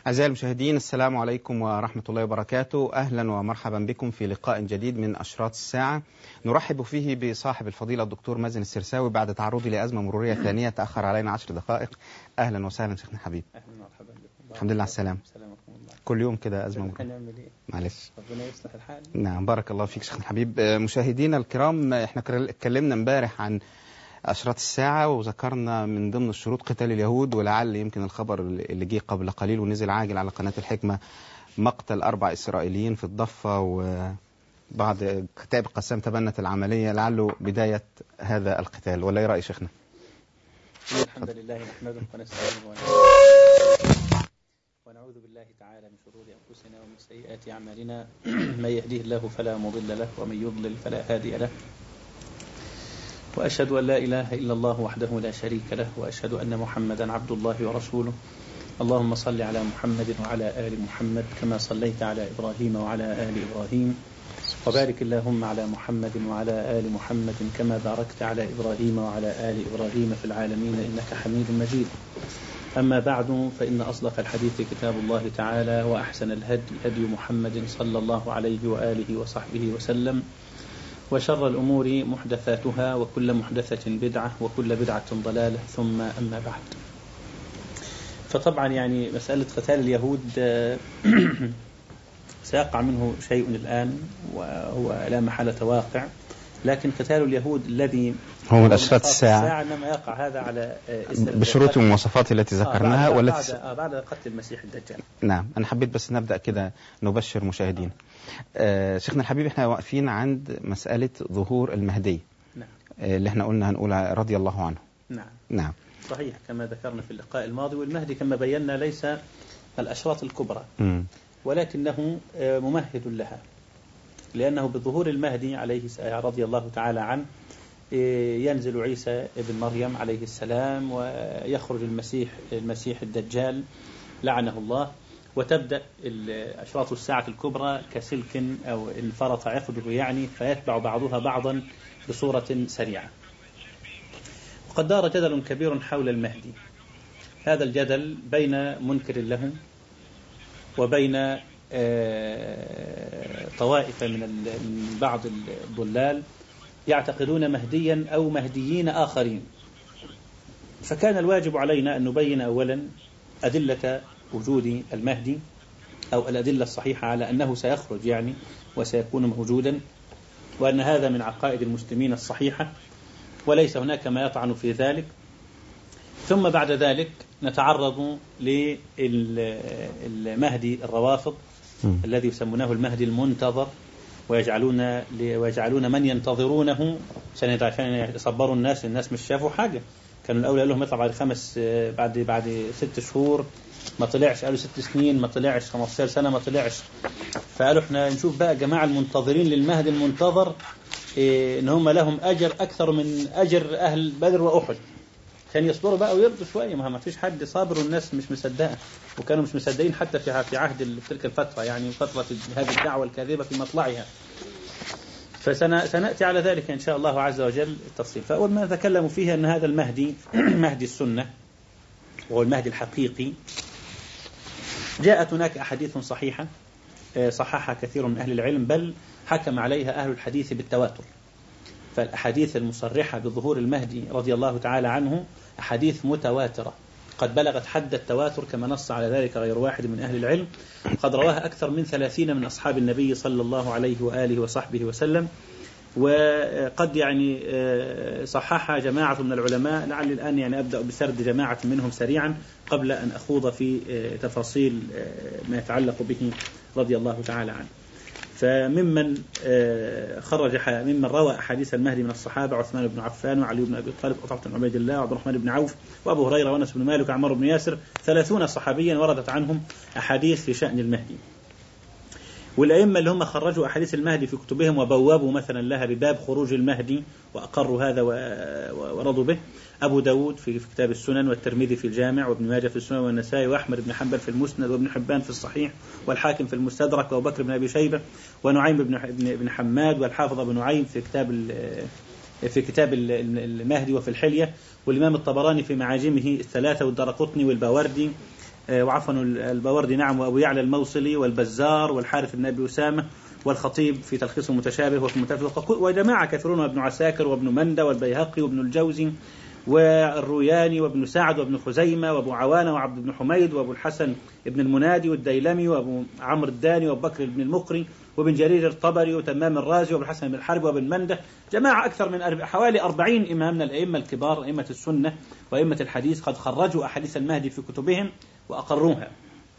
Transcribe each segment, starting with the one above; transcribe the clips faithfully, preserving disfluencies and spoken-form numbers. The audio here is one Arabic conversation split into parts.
أعزائي المشاهدين، السلام عليكم ورحمة الله وبركاته. أهلا ومرحبا بكم في لقاء جديد من أشراط الساعة، نرحب فيه بصاحب الفضيلة الدكتور مازن السرساوي بعد تعرضه لأزمة مرورية ثانية تأخر علينا عشر دقائق. أهلا وسهلا شيخنا الحبيب. أهلا ومرحبا بكم. الحمد لله على السلامة. كل يوم كده أزمة مرورية. هنعمل إيه؟ معلش. ربنا يصلح الحال. نعم، بارك الله فيك شيخنا الحبيب. مشاهدينا الكرام، احنا اتكلمنا امبارح عن أشراط الساعة وذكرنا من ضمن الشروط قتال اليهود، ولعل يمكن الخبر اللي جه قبل قليل ونزل عاجل على قناة الحكمة مقتل أربع إسرائيليين في الضفة، وبعض كتائب القسام تبنت العملية، لعله بداية هذا القتال، ولا إيه رأي شيخنا؟ الحمد لله نحمده ونستعينه ونعوذ بالله تعالى من شرور أنفسنا ومن سيئات أعمالنا. من يهديه الله فلا مضل له ومن يضلل فلا هادي له، وأشهد أن لا إله إلا الله وحده لا شريك له، وأشهد أن محمدا عبد الله ورسوله. اللهم صل على محمد وعلى آل محمد كما صليت على إبراهيم وعلى آل إبراهيم، وبارك اللهم على محمد وعلى آل محمد كما باركت على إبراهيم وعلى آل إبراهيم في العالمين إنك حميد مجيد. أما بعد، فإن أصدق الحديث كتاب الله تعالى، وأحسن الهدي هدي محمد صلى الله عليه وآله وصحبه وسلم، وشر الأمور محدثاتها، وكل محدثة بدعة، وكل بدعة ضلالة، ثم أما بعد. فطبعا يعني مسألة قتال اليهود سيقع منه شيء الآن، وهو لا محالة واقع، لكن قتال اليهود الذي هو من أشراط الساعة إنما يقع هذا على بشروط والمواصفات التي ذكرناها، آه بعد, والتي بعد, بعد قتل المسيح الدجال. نعم، أنا حبيت بس نبدأ كده نبشر مشاهدين. آه شيخنا الحبيب، احنا واقفين عند مسألة ظهور المهدي. نعم. آه اللي احنا قلنا هنقول رضي الله عنه. نعم. نعم. صحيح كما ذكرنا في اللقاء الماضي، والمهدي كما بينا ليس الأشراط الكبرى، م. ولكنه ممهد لها، لأنه بظهور المهدي عليه رضي الله تعالى عنه ينزل عيسى ابن مريم عليه السلام، ويخرج المسيح المسيح الدجال لعنه الله، وتبدأ أشراط الساعة الكبرى كسلك أو انفرط عقده يعني، فيتبع بعضها بعضا بصورة سريعة. وقد دار جدل كبير حول المهدي. هذا الجدل بين منكر له وبين طوائف من بعض الضلال يعتقدون مهديا أو مهديين آخرين. فكان الواجب علينا أن نبين أولا أدلة وجود المهدي، أو الأدلة الصحيحة على أنه سيخرج يعني وسيكون موجودا، وأن هذا من عقائد المسلمين الصحيحة، وليس هناك ما يطعن في ذلك. ثم بعد ذلك نتعرض للمهدي الروافض الذي يسمونه المهدي المنتظر، ويجعلون ويجعلون من ينتظرونه عشان يصبروا الناس. الناس مش شافوا حاجة، كانوا الأول لهم يطلع بعد خمس بعد بعد ست شهور ما طلعش، قالوا ست سنين ما طلعش، خمستاشر سنة ما طلعش. فقالوا احنا نشوف بقى جماعة المنتظرين للمهدي المنتظر إيه ان هم لهم أجر أكثر من أجر أهل بدر وأحد، كان يصبروا بقى ويرضوا شوية. ما فيش حد صابر والناس مش مصدقة، وكانوا مش مصدقين حتى في في عهد تلك الفترة، يعني فترة هذه الدعوة الكاذبة في مطلعها. فسنأتي على ذلك إن شاء الله عز وجل التفصيل. فأول ما نتكلم فيها أن هذا المهدي مهدي السنة وهو المهدي الحقيقي. جاءت هناك أحاديث صحيحة صححها كثير من أهل العلم، بل حكم عليها أهل الحديث بالتواتر. فالأحاديث المصرحة بظهور المهدي رضي الله تعالى عنه أحاديث متواترة قد بلغت حد التواتر، كما نص على ذلك غير واحد من أهل العلم. قد رواها أكثر من ثلاثين من أصحاب النبي صلى الله عليه وآله وصحبه وسلم، وقد يعني صححها جماعة من العلماء. لعل الآن يعني أبدأ بسرد جماعة منهم سريعا قبل أن أخوض في تفاصيل ما يتعلق به رضي الله تعالى عنه. فممن خرج ممن روى أحاديث المهدي من الصحابة عثمان بن عفان وعلي بن أبي طالب وطلحة بن عبيد الله وعبد الرحمن بن عوف وأبو هريرة وأنس بن مالك وعمر بن ياسر، ثلاثون صحابيا وردت عنهم أحاديث في شأن المهدي. والأئمة اللي هم خرجوا أحاديث المهدي في كتبهم وبوابوا مثلا لها بباب خروج المهدي وأقروا هذا ورضوا به: أبو داود في كتاب السنن، والترمذي في الجامع، وابن ماجه في السنن، والنسائي، وأحمد بن حنبل في المسند، وابن حبان في الصحيح، والحاكم في المستدرك، وأبو بكر بن أبي شيبة، ونعيم بن حماد، والحافظ ابن نعيم في كتاب في كتاب المهدي وفي الحلية، والإمام الطبراني في معاجمه الثلاثة، والدارقطني والباوردي وعفوا البوردي نعم، وأبو يعلى الموصلي والبزار والحارث بن أبي أسامة والخطيب في تلخيص المتشابه وفي المتفق، وجماعة كثيرون، وابن عساكر وابن مندة والبيهقي وابن الجوزي والروياني وابن سعد وابن خزيمة وابو عوانة وعبد بن حميد وابو الحسن ابن المنادي والديلمي وابو عمرو الداني وابو بكر بن المقري وابن جرير الطبري وتمام الرازي وابو الحسن بن الحرب وابن مندة، جماعة أكثر من أربع حوالي أربعين إمام من الأئمة الكبار، أئمة السنة وأئمة الحديث، قد خرجوا أحاديث المهدي في كتبهم وأقروها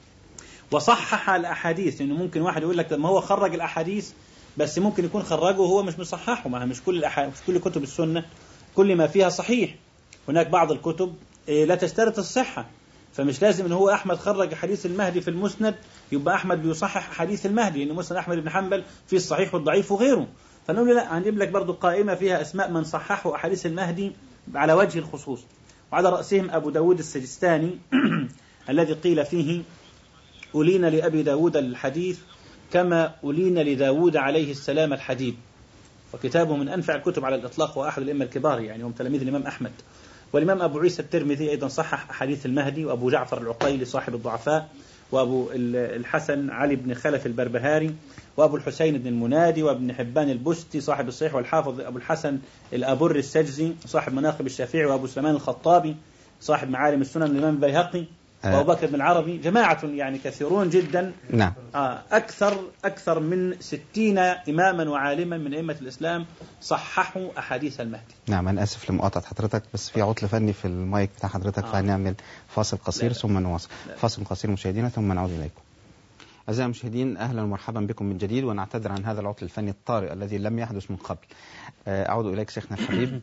وصحح الأحاديث. لأنه ممكن واحد يقول لك ما هو خرج الأحاديث، بس ممكن يكون خرجه وهو مش مصححه، ما مش كل الأحاديث، مش كل كتب السنة كل ما فيها صحيح، هناك بعض الكتب لا تشترط الصحة، فمش لازم ان هو احمد خرج حديث المهدي في المسند يبقى احمد بيصحح حديث المهدي، لان مسند احمد بن حنبل فيه الصحيح والضعيف وغيره. فنقول لا، هنجيب لك برضو قائمة فيها اسماء من صححوا احاديث المهدي على وجه الخصوص، وعلى رأسهم ابو داود السجستاني الذي قيل فيه أولين لأبي داود الحديث كما أولين لداود عليه السلام الحديد، وكتابه من أنفع الكتب على الإطلاق، وأحد الأئمة الكبار يعني، هم تلاميذ الإمام أحمد. والإمام أبو عيسى الترمذي أيضا صحح أحاديث المهدي، وأبو جعفر العقيلي صاحب الضعفاء، وأبو الحسن علي بن خلف البربهاري، وأبو الحسين بن المنادي، وابن حبان البستي صاحب الصحيح والحافظ، أبو الحسن الأبر السجزي صاحب مناقب الشافعي، وأبو سليمان الخطابي صاحب معالم السنن الإمام البيهقي، وأبو بكر بن العربي، جماعة يعني كثيرون جدا. نعم. أكثر أكثر من ستين إماما وعالما من أئمة الإسلام صححوا أحاديث المهدي. نعم، أنا آسف لمقاطعة حضرتك، بس في عطل فني في المايك بتاع حضرتك، آه. فهنعمل فاصل قصير لا لا. ثم نواصل. فاصل قصير مشاهدينا ثم نعود إليكم. أعزائي المشاهدين، أهلا ومرحبا بكم من جديد، ونعتذر عن هذا العطل الفني الطارئ الذي لم يحدث من قبل. أعود إليك شيخنا الحبيب،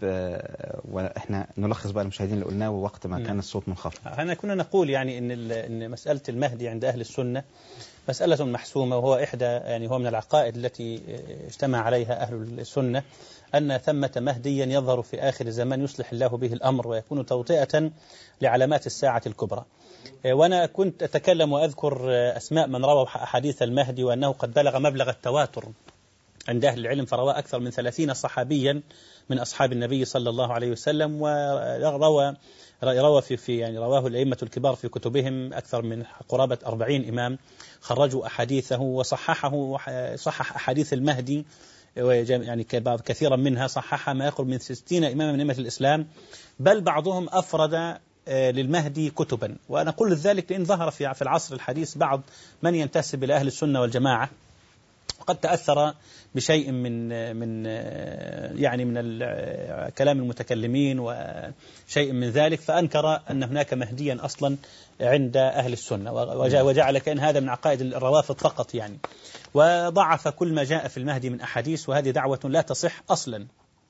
وإحنا نلخص بقى المشاهدين اللي قلناه وقت ما كان الصوت منخفض. أنا كنا نقول يعني إن إن مسألة المهدي عند أهل السنة مسألة محسومة، وهو إحدى يعني هو من العقائد التي اجتمع عليها أهل السنة، أن ثمة مهديا يظهر في آخر الزمان يصلح الله به الأمر ويكون توطئة لعلامات الساعة الكبرى. وأنا كنت أتكلم وأذكر أسماء من روى أحاديث المهدي، وأنه قد بلغ مبلغ التواتر عند أهل العلم، فروى أكثر من ثلاثين صحابيا من أصحاب النبي صلى الله عليه وسلم، وروى روى في في يعني رواه الأئمة الكبار في كتبهم أكثر من قرابة أربعين إمام خرجوا أحاديثه وصححه، صحح أحاديث المهدي يعني كثيرا منها صححها ما يقرب من ستين إماما من أئمة الإسلام، بل بعضهم أفرد للمهدي كتبا. وأنا أقول ذلك لأن ظهر في العصر الحديث بعض من ينتسب إلى أهل السنة والجماعة وقد تأثر بشيء من من يعني من كلام المتكلمين وشيء من ذلك، فأنكر أن هناك مهديا أصلا عند أهل السنة، وجعل كأن هذا من عقائد الروافض فقط يعني، وضعف كل ما جاء في المهدي من أحاديث، وهذه دعوة لا تصح أصلا.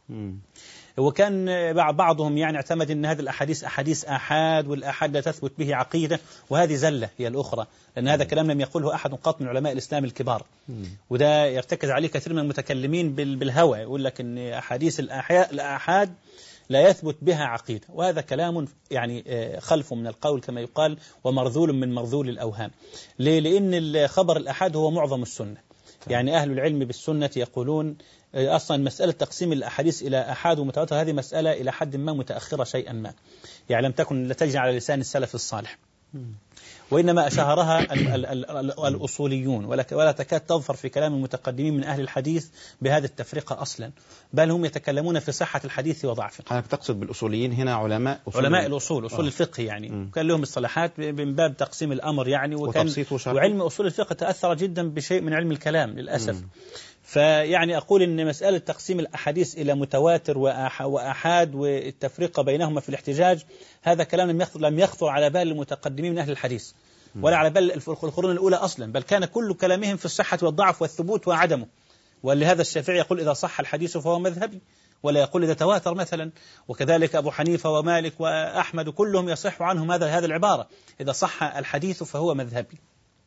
وكان بعضهم يعني اعتمد أن هذه الأحاديث أحاديث آحاد، والآحاد لا تثبت به عقيدة، وهذه زلة هي الأخرى، لأن هذا كلام لم يقوله أحد قط من علماء الإسلام الكبار، وده يرتكز عليه كثير من المتكلمين بالهوى، يقول لك أن أحاديث الآحاد لا يثبت بها عقيدة، وهذا كلام يعني خلف من القول كما يقال، ومرذول من مرذول الأوهام. ليه؟ لأن خبر الآحاد هو معظم السنة، يعني أهل العلم بالسنة يقولون أصلا مسألة تقسيم الأحاديث إلى أحاد ومتواتر هذه مسألة إلى حد ما متأخرة شيئا ما، يعني لم تكن لتجري على لسان السلف الصالح، وإنما أشهرها ال ال ال الأصوليون، ولا تكاد تظفر في كلام المتقدمين من أهل الحديث بهذه التفرقة أصلا، بل هم يتكلمون في صحة الحديث وضعفه. حضرتك تقصد بالأصوليين هنا علماء أصول علماء الأصول، أصول آه. الفقه يعني، م. كان لهم الصلاحات من باب تقسيم الأمر يعني، وكان وعلم أصول الفقه تأثر جدا بشيء من علم الكلام للأسف. م. فيعني أقول إن مسألة تقسيم الأحاديث إلى متواتر وأحاد والتفرقة بينهما في الاحتجاج، هذا كلام لم يخطر, لم يخطر على بال المتقدمين من أهل الحديث ولا على بال القرون الأولى أصلا، بل كان كل كلامهم في الصحة والضعف والثبوت وعدمه. ولهذا الشافعي يقول إذا صح الحديث فهو مذهبي، ولا يقول إذا تواتر مثلا، وكذلك أبو حنيفة ومالك وأحمد كلهم يصح عنهم هذا هذا العبارة، إذا صح الحديث فهو مذهبي.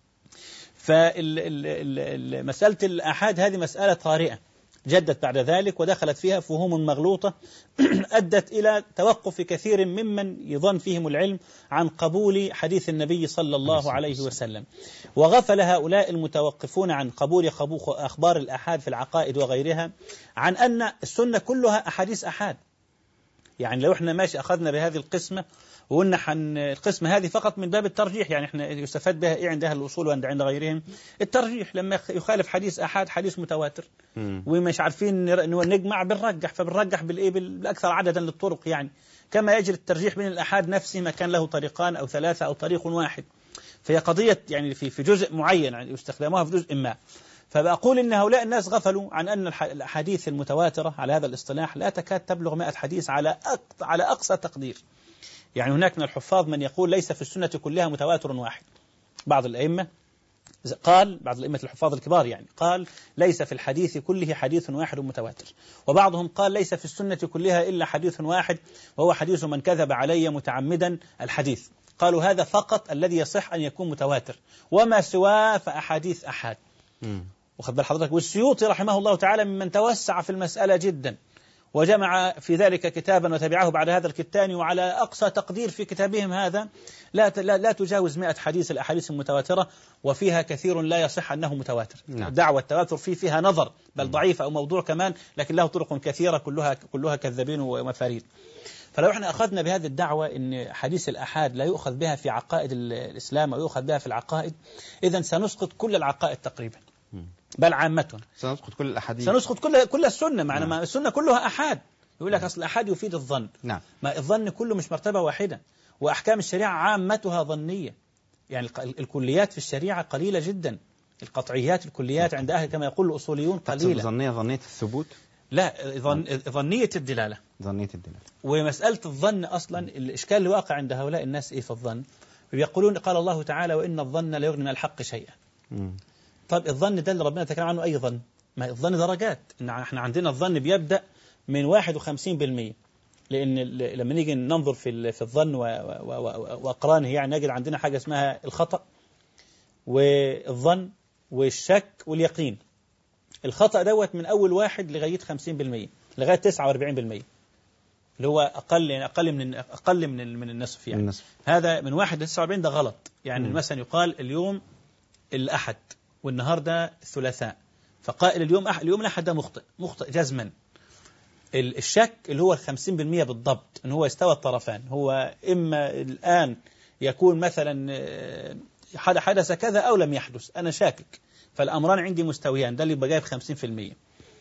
فمسألة الآحاد هذه مسألة طارئة جدت بعد ذلك، ودخلت فيها فهوم مغلوطة أدت إلى توقف كثير ممن يظن فيهم العلم عن قبول حديث النبي صلى الله عليه وسلم، وغفل هؤلاء المتوقفون عن قبول أخبار الآحاد في العقائد وغيرها عن أن السنة كلها أحاديث آحاد. يعني لو احنا ماشي أخذنا بهذه القسمة وقلنا حن القسمة هذه فقط من باب الترجيح، يعني احنا يستفاد بها إيه عند أهل الأصول وعند عند غيرهم الترجيح، لما يخالف حديث أحد حديث متواتر م. ومش عارفين نجمع بنرجح، فبنرجح بالإيه بالأكثر عددا للطرق، يعني كما يجري الترجيح بين الأحاد نفسه ما كان له طريقان أو ثلاثة أو طريق واحد، فهي قضية يعني في في جزء معين يعني يستخدموها في جزء ما. فبقول إن هؤلاء الناس غفلوا عن أن الأحاديث المتواترة على هذا الاصطلاح لا تكاد تبلغ مئة حديث على على أقصى تقدير. يعني هناك من الحفاظ من يقول ليس في السنة كلها متواتر واحد. بعض الأئمة قال، بعض الأئمة الحفاظ الكبار يعني قال ليس في الحديث كله حديث واحد متواتر، وبعضهم قال ليس في السنة كلها إلا حديث واحد وهو حديث من كذب علي متعمدا الحديث. قالوا هذا فقط الذي يصح أن يكون متواتر، وما سواه فأحاديث أحاد. وخذ بال حضرتك. والسيوطي رحمه الله تعالى ممن توسع في المسألة جدا، وجمع في ذلك كتابا وتبعه بعد هذا الكتان، وعلى أقصى تقدير في كتابهم هذا لا لا, لا تجاوز مئة حديث الأحاديث المتواترة، وفيها كثير لا يصح أنه متواتر. نعم. دعوة التواتر فيه فيها نظر، بل ضعيفة أو موضوع كمان، لكن له طرق كثيرة كلها كلها كذابين ومفاريد. فلو احنا أخذنا بهذه الدعوة إن حديث الأحاد لا يؤخذ بها في عقائد الإسلام أو يؤخذ بها في العقائد، إذن سنسقط كل العقائد تقريبا، بل عامة. سنسقط كل الأحاديث، سنسقط كل كل السنة، معنى ما السنة كلها أحاد. يقول لك أصل الأحاد يفيد الظن. نعم. ما الظن كله مش مرتبة واحدة، وأحكام الشريعة عامتها ظنية، يعني الكليات في الشريعة قليلة جدا، القطعيات الكليات عند أهل كما يقول الأصوليون قليلة. ظنية ظنية الثبوت؟ لا، ظن ظنية الدلالة. ظنية الدلالة. ومسألة الظن أصلا الإشكال الواقع عند هؤلاء الناس إيه في الظن؟ بيقولون قال الله تعالى وإن الظن لا يغني من الحق شيئا. م. طب الظن ده اللي ربنا تكلم عنه أي ظن؟ ما الظن درجات، إن احنا عندنا الظن بيبدأ من واحد وخمسين بالمئة، لأن لما نيجي ننظر في في الظن وأقرانه يعني نجد عندنا حاجة اسمها الخطأ والظن والشك واليقين. الخطأ دوت من أول واحد لغاية خمسين بالمئة لغاية تسعة وأربعين بالمئة، اللي هو أقل يعني أقل من أقل من من النصف يعني. النصف. هذا من واحد لتسعة وأربعين ده غلط، يعني م. مثلا يقال اليوم الأحد والنهارده الثلاثاء، فقائل اليوم أح... اليوم الأحد ده مخطئ مخطئ جزما. الشك اللي هو الخمسين بالمئة بالضبط، إن هو يستوى الطرفان، هو إما الآن يكون مثلا حدث كذا أو لم يحدث، أنا شاكك، فالأمران عندي مستويان، ده اللي يبقى جايب خمسين بالمئة.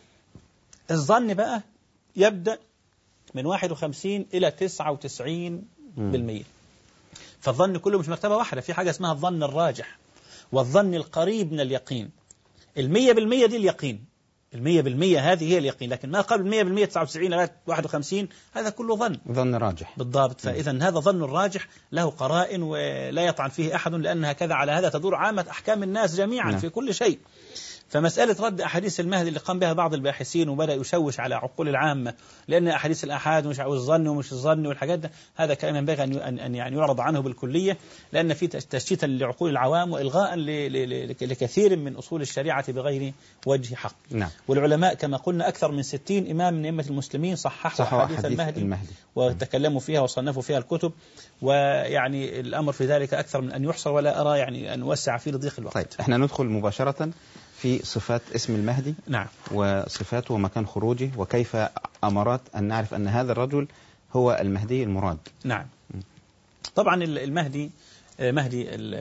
الظن بقى يبدأ من واحد وخمسين إلى تسعة وتسعين بالمئة. فالظن كله مش مرتبة واحدة، في حاجة اسمها الظن الراجح والظن القريب من اليقين. المية بالمية دي اليقين، المية بالمية هذه هي اليقين، لكن ما قبل المية بالمية تسعة وتسعين لغاية واحد وخمسين هذا كله ظن ظن راجح بالضبط. فإذا هذا ظن الراجح له قرائن ولا يطعن فيه أحد، لأن هكذا على هذا تدور عامة أحكام الناس جميعا نعم. في كل شيء. فمسألة رد أحاديث المهدي اللي قام بها بعض الباحثين وبدأ يشوش على عقول العامة، لأن أحاديث الآحاد ومش الظن ومش الظن والحاجات ده، هذا كلام ينبغي أن أن يعني يعرض عنه بالكلية، لأن في تشتيتا لعقول العوام وإلغاء لكثير من أصول الشريعة بغير وجه حق. نعم. والعلماء كما قلنا أكثر من ستين إمام من أئمة المسلمين صححوا أحاديث المهدي, المهدي وتكلموا فيها وصنفوا فيها الكتب، ويعني الأمر في ذلك أكثر من أن يحصر، ولا أرى يعني أن نوسع فيه لضيق الوقت. طيب احنا ندخل مباشرة في صفات اسم المهدي. نعم. وصفاته ومكان خروجه وكيف أمرات أن نعرف أن هذا الرجل هو المهدي المراد. نعم. طبعا المهدي مهدي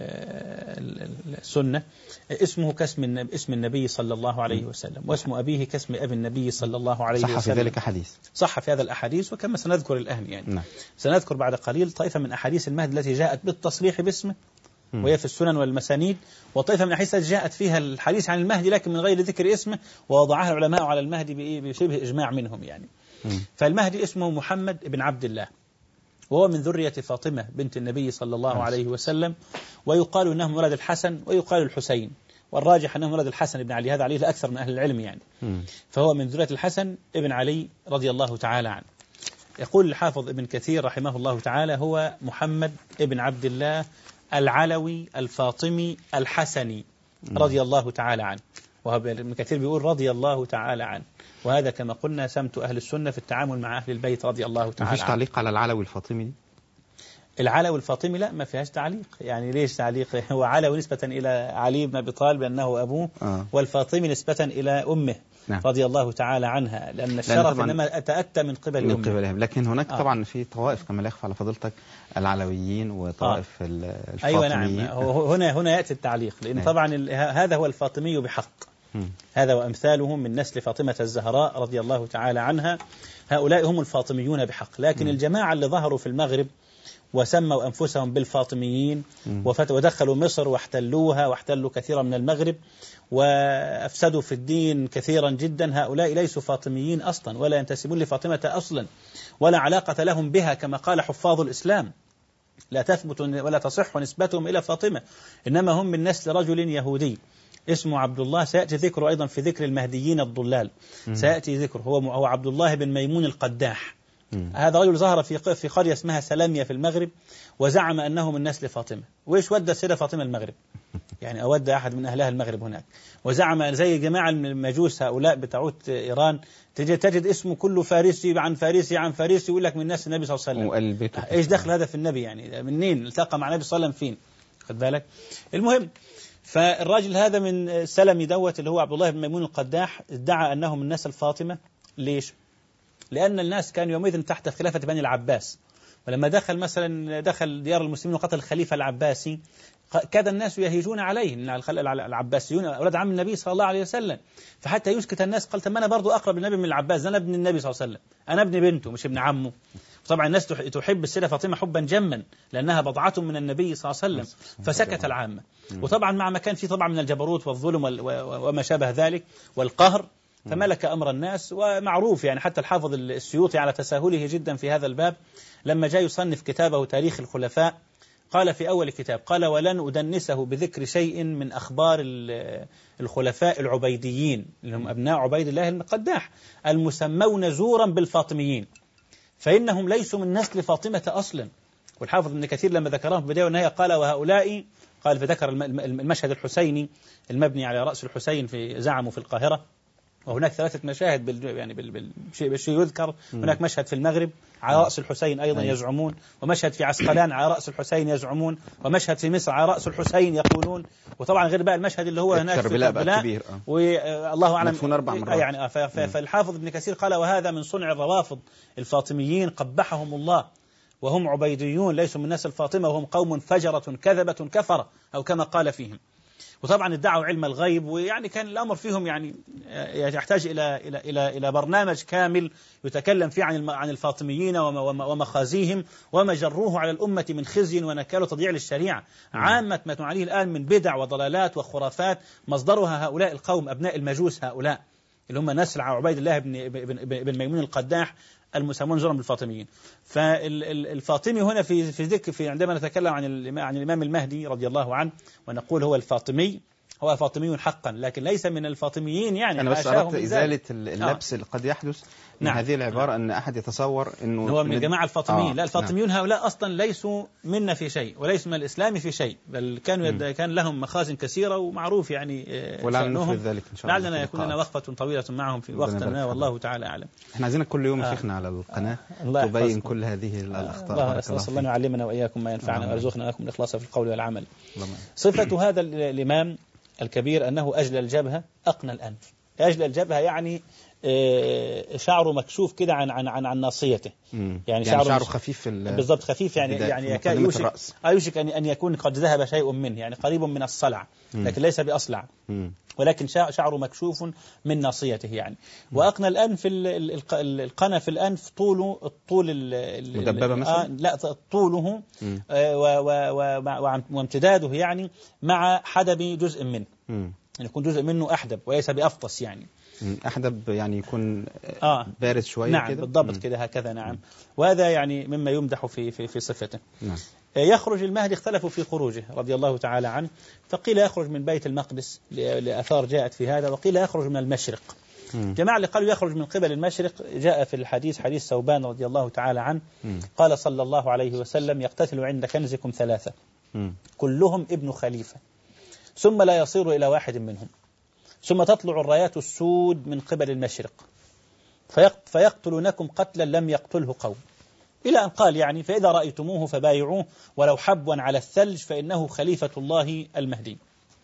السنة اسمه كاسم اسم النبي صلى الله عليه وسلم، واسم أبيه كاسم أبي النبي صلى الله عليه وسلم. صح في ذلك حديث. صح في هذا الأحاديث، وكما سنذكر الآن يعني. نعم. سنذكر بعد قليل طائفة من أحاديث المهدي التي جاءت بالتصريح باسمه وهي في السنن والمسانيد، وطائفة من الأحاديث جاءت فيها الحديث عن المهدي لكن من غير ذكر اسمه، ووضعها العلماء على المهدي بشبه إجماع منهم يعني. م. فالمهدي اسمه محمد بن عبد الله، وهو من ذرية فاطمة بنت النبي صلى الله عليه وسلم، ويقال أنه ولد الحسن ويقال الحسين، والراجح أنه ولد الحسن بن علي، هذا عليه لأكثر من أهل العلم يعني. م. فهو من ذرية الحسن ابن علي رضي الله تعالى عنه. يقول الحافظ ابن كثير رحمه الله تعالى هو محمد ابن عبد الله العلوي الفاطمي الحسني رضي الله تعالى عنه، وابن كثير بيقول رضي الله تعالى عنه، وهذا كما قلنا سمت أهل السنة في التعامل مع أهل البيت رضي الله تعالى عنه. مفيش تعليق على العلوي الفاطمي دي؟ العلوي الفاطمي لا ما فيهاش تعليق. يعني ليش تعليق؟ هو علوي نسبة إلى علي بن أبي طالب لأنه أبوه، آه. والفاطمي نسبة إلى أمه نعم. رضي الله تعالى عنها، لأن الشرف لأن إنما أتأتى من قبل من أمه. قبلهم. لكن هناك آه. طبعا في طوائف كما لا يخفى على فضيلتك، العلويين وطوائف آه. الفاطميين. أيوة نعم. هنا هنا يأتي التعليق، لأن طبعا هذا هو الفاطمي بحق. م. هذا وأمثالهم من نسل فاطمة الزهراء رضي الله تعالى عنها، هؤلاء هم الفاطميون بحق. لكن م. الجماعة اللي ظهروا في المغرب وسموا أنفسهم بالفاطميين ودخلوا مصر واحتلوها واحتلوا كثيرا من المغرب وأفسدوا في الدين كثيرا جدا، هؤلاء ليسوا فاطميين أصلا ولا ينتسبون لفاطمة أصلا ولا علاقة لهم بها، كما قال حفاظ الإسلام لا تثبت ولا تصح نسبتهم إلى فاطمة، إنما هم من نسل رجل يهودي اسمه عبد الله، سيأتي ذكره أيضا في ذكر المهديين الضلال، سيأتي ذكره، هو هو عبد الله بن ميمون القداح. مم. هذا رجل ظهر في في قرية اسمها سلامية في المغرب، وزعم أنه من نسل فاطمة. وإيش ودى السيدة فاطمة المغرب؟ يعني أود أحد من أهلها المغرب هناك، وزعم زي جماعة المجوس هؤلاء بتعود إيران، تجد, تجد اسمه كله فارسي عن فارسي عن فارسي، يقول لك من نسل النبي صلى الله عليه وسلم. إيش دخل هذا في النبي؟ يعني منين التقى مع النبي صلى الله عليه وسلم؟ فين؟ خد بالك. المهم، فالراجل هذا من سلمي دوت اللي هو عبد الله بن ميمون القداح ادعى أنه من نسل فاطمة. ليش؟ لأن الناس كانوا يومئذ تحت خلافة بني العباس، ولما دخل مثلا دخل ديار المسلمين وقتل الخليفة العباسي كاد الناس يهيجون عليه، العباسيون أولاد عم النبي صلى الله عليه وسلم، فحتى يسكت الناس قال طب أنا برضو أقرب للنبي من العباس، أنا ابن النبي صلى الله عليه وسلم، أنا ابن بنته مش ابن عمه. طبعا الناس تحب السيدة فاطمة حبا جما لأنها بضعة من النبي صلى الله عليه وسلم، فسكت العامة. وطبعا مع ما كان فيه طبعا من الجبروت والظلم وما شابه ذلك والقهر، فملك أمر الناس. ومعروف يعني حتى الحافظ السيوطي على تساهله جدا في هذا الباب لما جاء يصنف كتابه تاريخ الخلفاء قال في أول كتاب قال ولن أدنسه بذكر شيء من أخبار الخلفاء العبيديين اللي هم أبناء عبيد الله القداح المسمون زورا بالفاطميين، فإنهم ليسوا من نسل فاطمة أصلا. والحافظ ابن كثير لما ذكرهم في بداية والنهاية قال وهؤلاء، قال فذكر المشهد الحسيني المبني على رأس الحسين في زعمه في القاهرة، وهناك ثلاثة مشاهد بال يعني بالشيء يذكر، هناك مشهد في المغرب على رأس الحسين أيضا يزعمون، ومشهد في عسقلان على رأس الحسين يزعمون، ومشهد في مصر على رأس الحسين يقولون، وطبعا غير بقى المشهد اللي هو هناك في كربلاء والله أعلم يعني. فالحافظ ابن كثير قال وهذا من صنع الروافض الفاطميين قبحهم الله، وهم عبيديون ليسوا من نسل فاطمة، وهم قوم فجرة كذبة كفرة أو كما قال فيهم. وطبعا ادعوا علم الغيب، ويعني كان الأمر فيهم يعني يحتاج إلى إلى إلى إلى برنامج كامل يتكلم فيه عن عن الفاطميين ومخازيهم وما جروه على الأمة من خزي ونكال وتضييع للشريعة. عامة ما تعانيه الآن من بدع وضلالات وخرافات مصدرها هؤلاء القوم أبناء المجوس، هؤلاء اللي هم نسل عبيد الله بن بن ميمون القداح المسمون زورا بالفاطميين. فالفاطمي هنا في في ذكر في عندما نتكلم عن عن الإمام المهدي رضي الله عنه ونقول هو الفاطمي، هو فاطمي حقا، لكن ليس من الفاطميين. يعني أنا بس أردت إزالة اللبس اللي قد يحدث من نعم. هذه العبارة أن أحد يتصور أنه هو من الجماعة الفاطميين. آه. لا، الفاطميون نعم. هؤلاء أصلا ليسوا منا في شيء وليسوا من الإسلام في شيء، بل كانوا يد... كان لهم مخازن كثيرة ومعروف يعني ولعل نفذ ذلك إن شاء الله. لعلنا يكون لنا وقفة طويلة معهم في وقت ما والله تعالى أعلم. احنا عايزينك كل يوم شيخنا آه. على القناة آه. تبين كل هذه الأخطاء. الله أسأل الله أن يعلمنا وإياكم ما ينفعنا ويرزقنا لكم الإخلاص في القول والعمل. صفة هذا الإمام الكبير أنه أجل الجبهة أقنى الأنف. أجل الجبهة يعني شعره مكشوف كده عن عن عن عن ناصيته، يعني, يعني شعره, شعره خفيف بالضبط خفيف يعني يعني يكاد يوشك يوشك أن أن يكون قد ذهب شيء منه، يعني قريب من الصلع لكن ليس بأصلع، ولكن شعره مكشوف من ناصيته يعني. وأقنى الأنف القنا في الأنف طوله الطول مدببة مثلا آه لا طوله وامتداده يعني مع حدب جزء منه، يعني يكون جزء منه أحدب وليس بأفطس يعني أحدب يعني يكون آه بارد شوية نعم كده. بالضبط كده هكذا نعم مم. وهذا يعني مما يمدح في في في صفته. نعم. يخرج المهدي، اختلفوا في خروجه رضي الله تعالى عنه، فقيل يخرج من بيت المقدس لأثار جاءت في هذا، وقيل يخرج من المشرق. مم. جماعة اللي قالوا يخرج من قبل المشرق جاء في الحديث حديث ثوبان رضي الله تعالى عنه مم. قال صلى الله عليه وسلم يقتتل عند كنزكم ثلاثة مم. كلهم ابن خليفة ثم لا يصير إلى واحد منهم، ثم تطلع الرايات السود من قبل المشرق فيقتلونكم قتلا لم يقتله قوم. إلى أن قال يعني فإذا رأيتموه فبايعوه ولو حبوا على الثلج فإنه خليفة الله المهدي.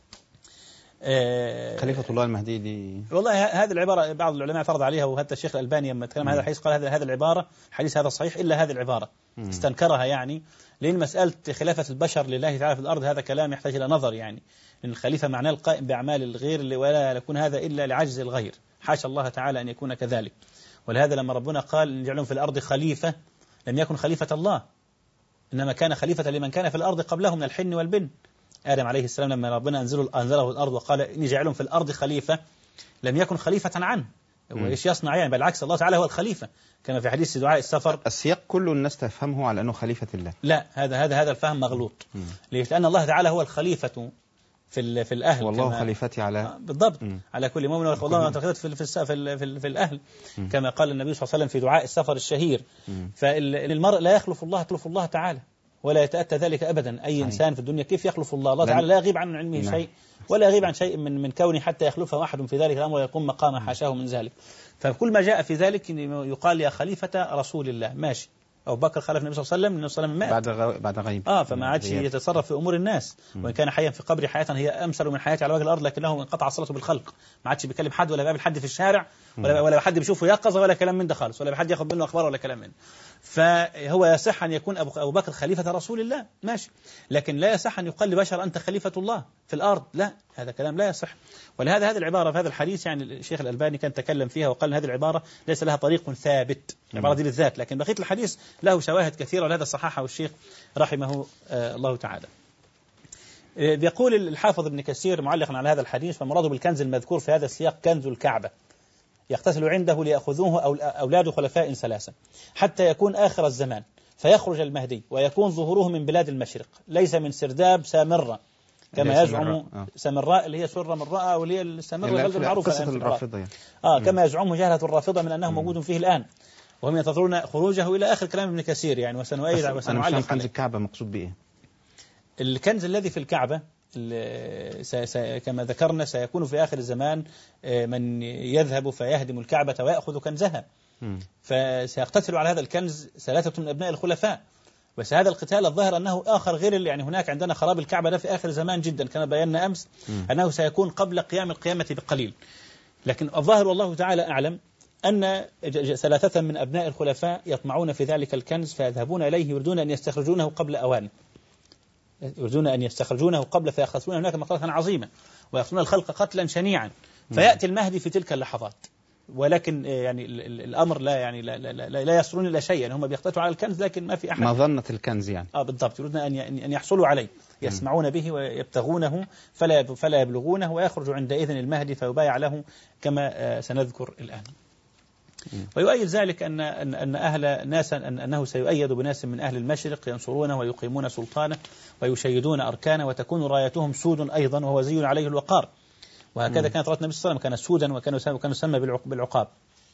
خليفة الله المهدي دي والله هذه العبارة بعض العلماء اعترض عليها، وحتى الشيخ الألباني لما تكلم هذا الحديث قال هذا هذا العبارة حديث هذا صحيح إلا هذه العبارة مم. استنكرها يعني، لأن مسألة خلافة البشر لله تعالى في الأرض هذا كلام يحتاج إلى نظر يعني، لأن الخليفة معناه القائم بأعمال الغير ولا يكون هذا إلا لعجز الغير، حاشا الله تعالى أن يكون كذلك. ولهذا لما ربنا قال نجعلهم في الأرض خليفة لم يكن خليفة الله، إنما كان خليفة لمن كان في الأرض قبله من الحن والبن. آدم عليه السلام لما ربنا أنزله, أنزله الأرض وقال إني جاعل في الأرض خليفة لم يكن خليفة عنه، وإيش يصنع يعني؟ بالعكس الله تعالى هو الخليفة، كما في حديث دعاء السفر. السياق كله الناس تفهمه على أنه خليفة الله. لا، هذا هذا هذا الفهم مغلوط. ليش؟ لأن الله تعالى هو الخليفة في في الأهل، والله خليفتي على بالضبط مم. على كل مؤمن، والله خليفتي في في في, في, في الأهل مم. كما قال النبي صلى الله عليه وسلم في دعاء السفر الشهير. فالمرء لا يخلف الله، يخلف الله تعالى، ولا يتأتى ذلك أبدا. أي إنسان في الدنيا كيف يخلف الله؟ الله تعالى لا يغيب عن علمه نعم. شيء، ولا يغيب عن شيء من من كونه حتى يخلفه أحد في ذلك الأمر ويقوم مقام حاشاه من ذلك. فكل ما جاء في ذلك يقال يا خليفة رسول الله، ماشي. أبو بكر خلف النبي صلى الله عليه وسلم، النبي صلى الله عليه وسلم مات بعد بعد غيب اه فما عادش يتصرف في أمور الناس، وإن كان حيا في قبر حياة هي أمثل من حياته على وجه الأرض، لكنه انقطع صلته بالخلق، ما عادش بيكلم حد ولا بيقابل حد في الشارع ولا ولا حد بيشوفه يقظة ولا كلام من ده خالص، ولا حد ياخذ منه أخبار ولا كلام منه. فهو يصح أن يكون أبو بكر خليفة رسول الله، ماشي، لكن لا يصح أن يقال لبشر أنت خليفة الله في الأرض، لا، هذا كلام لا يصح. ولهذا هذه العبارة في هذا الحديث يعني الشيخ الألباني كان تكلم فيها وقال أن هذه العبارة ليس لها طريق ثابت، العبارة دي بالذات، لكن بقية الحديث له شواهد كثيرة، ولهذا صححه الشيخ رحمه الله تعالى. يقول الحافظ ابن كثير معلقا على هذا الحديث: فالمراد بالكنز المذكور في هذا السياق كنز الكعبة يغتسل عنده ليأخذوه أولاد خلفاء ثلاثة حتى يكون آخر الزمان فيخرج المهدي ويكون ظهوره من بلاد المشرق، ليس من سرداب سامرة كما يزعم سامراء اللي هي سرة من رأى، واللي هي السامرة المعروفة الرافضة يعني. آه كما يزعمه جهلة الرافضة من أنه موجود فيه الآن، وهم ينتظرون خروجه إلى آخر كلام ابن كثير يعني. وسنؤيد وسنعلق كنز الكعبة مقصود بإيه؟ الكنز الذي في الكعبة كما ذكرنا سيكون في آخر الزمان من يذهب فيهدم الكعبة ويأخذ كنزها، فسيقتتل على هذا الكنز ثلاثة من أبناء الخلفاء. بس هذا القتال الظاهر أنه آخر غير يعني هناك عندنا خراب الكعبة ده في آخر زمان جدا، كما بينا أمس أنه سيكون قبل قيام القيامة بقليل، لكن الظاهر والله تعالى أعلم أن ثلاثة من أبناء الخلفاء يطمعون في ذلك الكنز فيذهبون إليه يريدون أن يستخرجونه قبل أوانه، يريدون أن يستخرجونه قبل فيخلصون هناك مقتلة عظيمة ويقتلون الخلق قتلا شنيعا، فيأتي المهدي في تلك اللحظات، ولكن يعني الأمر لا يعني لا لا لا, لا يصلون إلى شيء، يعني هم بيقتتلوا على الكنز لكن ما في أحد مظنة الكنز يعني آه بالضبط، يريدون أن أن يحصلوا عليه، يسمعون به ويبتغونه فلا فلا يبلغونه، ويخرج عندئذ المهدي فيبايع له كما سنذكر الآن. ويؤيد ذلك أن أن أن أهل ناس أن أنه سيؤيد بناس من أهل المشرق ينصرونه ويقيمون سلطانه ويشيدون أركانه، وتكون رايتهم سود أيضا وهو زي عليه الوقار، وهكذا كانت راية النبي صلى الله عليه وسلم، كانت سودا وكانوا وكانوا يسمى بالعقاب.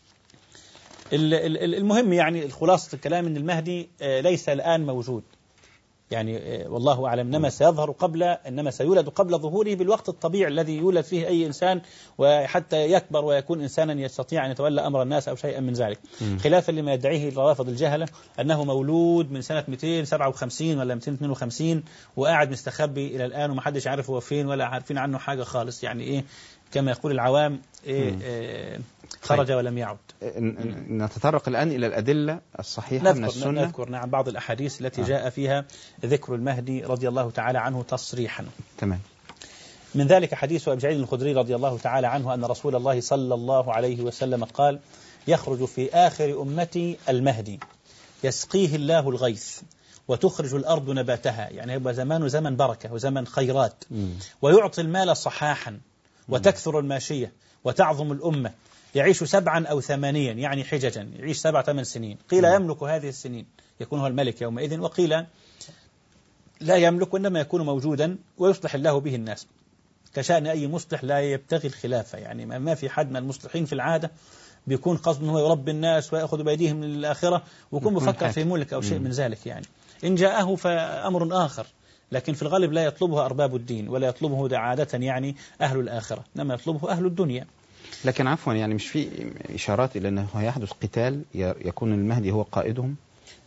المهم يعني الخلاصة الكلام أن المهدي ليس الآن موجود، يعني والله أعلم، إنما سيظهر قبل إنما سيولد قبل ظهوره بالوقت الطبيعي الذي يولد فيه أي إنسان، وحتى يكبر ويكون إنسانا يستطيع أن يتولى أمر الناس أو شيئا من ذلك، خلافا لما يدعيه الروافض الجهلة أنه مولود من سنة مئتين وسبعة وخمسين ولا مئتين واثنين وخمسين وقاعد مستخبي إلى الآن ومحدش عارف هو فين ولا عارفين عنه حاجة خالص، يعني إيه كما يقول العوام إيه إيه خرج ولم يعد. نتطرق الآن إلى الأدلة الصحيحة من السنة. نذكر نعم بعض الأحاديث التي آه. جاء فيها ذكر المهدي رضي الله تعالى عنه تصريحا. تمام. من ذلك حديث أبي سعيد الخدري رضي الله تعالى عنه أن رسول الله صلى الله عليه وسلم قال: يخرج في آخر أمتي المهدي يسقيه الله الغيث وتخرج الأرض نباتها، يعني يبقى زمان زمن بركة وزمن خيرات، م. ويعطي المال صحاحا وتكثر الماشية وتعظم الأمة، يعيش سبعا أو ثمانيا يعني حججا، يعيش سبع ثمان سنين، قيل يملك هذه السنين يكون هو الملك يومئذ، وقيل لا يملك وإنما يكون موجودا ويصلح الله به الناس، كشأن أي مصلح لا يبتغي الخلافة، يعني ما في حد من المصلحين في العادة بيكون قصد أنه يربي الناس ويأخذ بأيديهم من الآخرة ويكون بفكر في ملك أو شيء من ذلك، يعني إن جاءه فأمر آخر، لكن في الغالب لا يطلبه أرباب الدين ولا يطلبه عادة يعني أهل الآخرة، إنما يطلبه أهل الدنيا. لكن عفوا يعني مش في إشارات إلى أنه يحدث قتال يكون المهدي هو قائدهم؟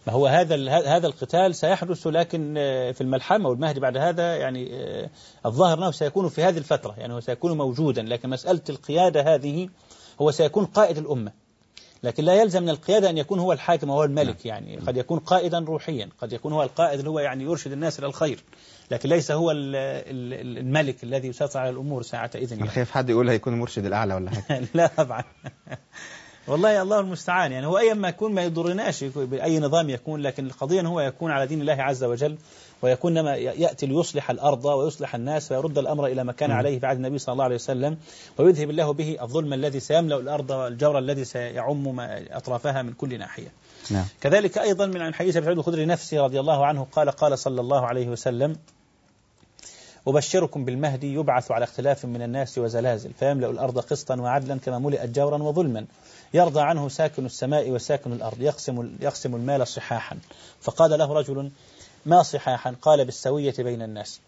ما هو هذا هذا القتال سيحدث، لكن في الملحمة والمهدي بعد هذا يعني الظاهر أنه سيكون في هذه الفترة، يعني هو سيكون موجودا، لكن مسألة القيادة هذه هو سيكون قائد الأمة، لكن لا يلزم من القيادة أن يكون هو الحاكم وهو الملك، يعني قد يكون قائدا روحيا، قد يكون هو القائد اللي هو يعني يرشد الناس إلى الخير، لكن ليس هو الملك الذي يسيطر على الأمور ساعة إذن. يعني خايف حد يقول هيكون المرشد الأعلى ولا حاجة. لا طبعا. والله الله المستعان، يعني هو أيا ما يكون ما يضرناش بأي نظام يكون، لكن القضية هو يكون على دين الله عز وجل، ويكون لما يأتي ليصلح الأرض ويصلح الناس ويرد الأمر إلى ما كان عليه بعد النبي صلى الله عليه وسلم، ويذهب الله به الظلم الذي سيملأ الأرض والجور الذي سيعم أطرافها من كل ناحية. نعم. كذلك أيضا من حديث أبي سعيد الخدري نفسه رضي الله عنه قال قال صلى الله عليه وسلم: أبشركم بالمهدي يبعث على اختلاف من الناس وزلازل، فيملأ الأرض قسطا وعدلا كما ملئت جورا وظلما، يرضى عنه ساكن السماء وساكن الأرض، يقسم يقسم المال صحاحا. فقال له رجل: ما صحاحا؟ قال: بالسوية بين الناس.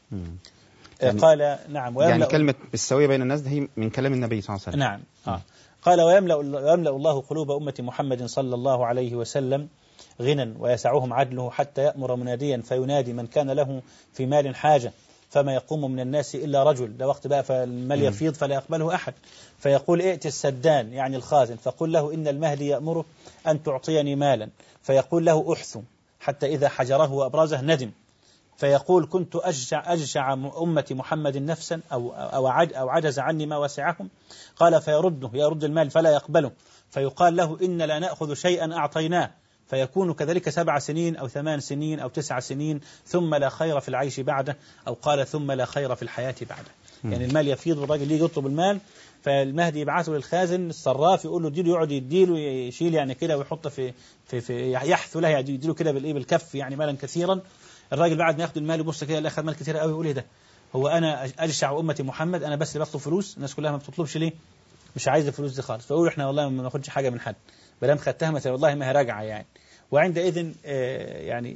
يعني قال: نعم. يعني كلمة بالسوية بين الناس هي من كلام النبي صلى الله عليه وسلم. نعم. آه. قال: ويملأ, ويملأ الله قلوب أمة محمد صلى الله عليه وسلم غنى ويسعهم عدله، حتى يأمر مناديا فينادي من كان له في مال حاجة، فما يقوم من الناس إلا رجل، ده وقت بقى فالمال يفيض فلا يقبله أحد، فيقول: ائت السدان يعني الخازن، فقل له إن المهدي يأمرك أن تعطيني مالا، فيقول له: أحث، حتى إذا حجره وأبرزه ندم، فيقول: كنت أجشع, أجشع أمة محمد نفسا أو, أو, أو عجز عني ما وسعهم. قال: فيرده يرد المال فلا يقبله، فيقال له: إن لا نأخذ شيئا أعطيناه، فيكون كذلك سبع سنين أو ثمان سنين أو تسع سنين، ثم لا خير في العيش بعده، أو قال: ثم لا خير في الحياة بعده. يعني المال يفيض والراجل يجي يطلب المال، فالمهدي يبعثه للخازن الصراف يقول له اديله، يقعد يديله يشيل يعني كده ويحط في في في يحث له، يعني يديله كده بالايه بالكف يعني مالا كثيرا. الراجل بعد ما ياخد المال يبص كده، لا اخذ مال كثير قوي، يقول: ايه ده؟ هو انا اجشع امه محمد، انا بس اللي بطلب فلوس، الناس كلها ما بتطلبش ليه؟ مش عايز الفلوس دي خالص. فيقولوا: احنا والله ما ناخدش حاجه من حد، بلام خدتها مثلا والله ما هي راجعه يعني. وعندئذ يعني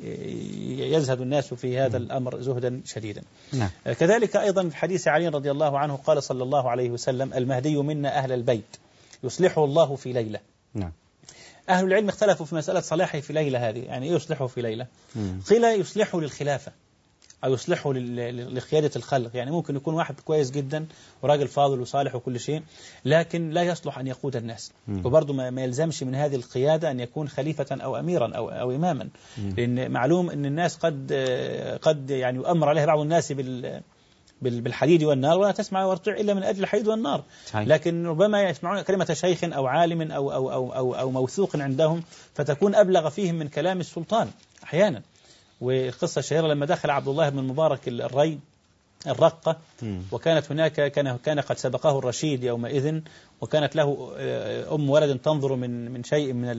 يزهد الناس في هذا الأمر زهدا شديدا. نعم. كذلك أيضا في حديث علي رضي الله عنه قال صلى الله عليه وسلم: المهدي منا أهل البيت يصلحه الله في ليلة. نعم. أهل العلم اختلفوا في مسألة صلاحه في ليلة هذه، يعني إيه يصلحه في ليلة؟ مم. قيل يصلحه للخلافة أو يصلحه لقيادة الخلق، يعني ممكن يكون واحد كويس جدا وراجل فاضل وصالح وكل شيء، لكن لا يصلح أن يقود الناس، مم. وبرضه ما يلزمش من هذه القيادة أن يكون خليفة أو أميرا أو أو إماما، مم. لأن معلوم أن الناس قد قد يعني يؤمر عليها بعض الناس بال بالحديد والنار، ولا تسمع وارتع إلا من أجل الحديد والنار. صحيح. لكن ربما يسمعون كلمة شيخ أو عالم أو أو أو أو, أو موثوق عندهم، فتكون أبلغ فيهم من كلام السلطان أحيانا. والقصة الشهيرة لما دخل عبد الله بن المبارك الري الرقة، وكانت هناك كان كان قد سبقه الرشيد يومئذ، وكانت له أم ولد تنظر من من شيء من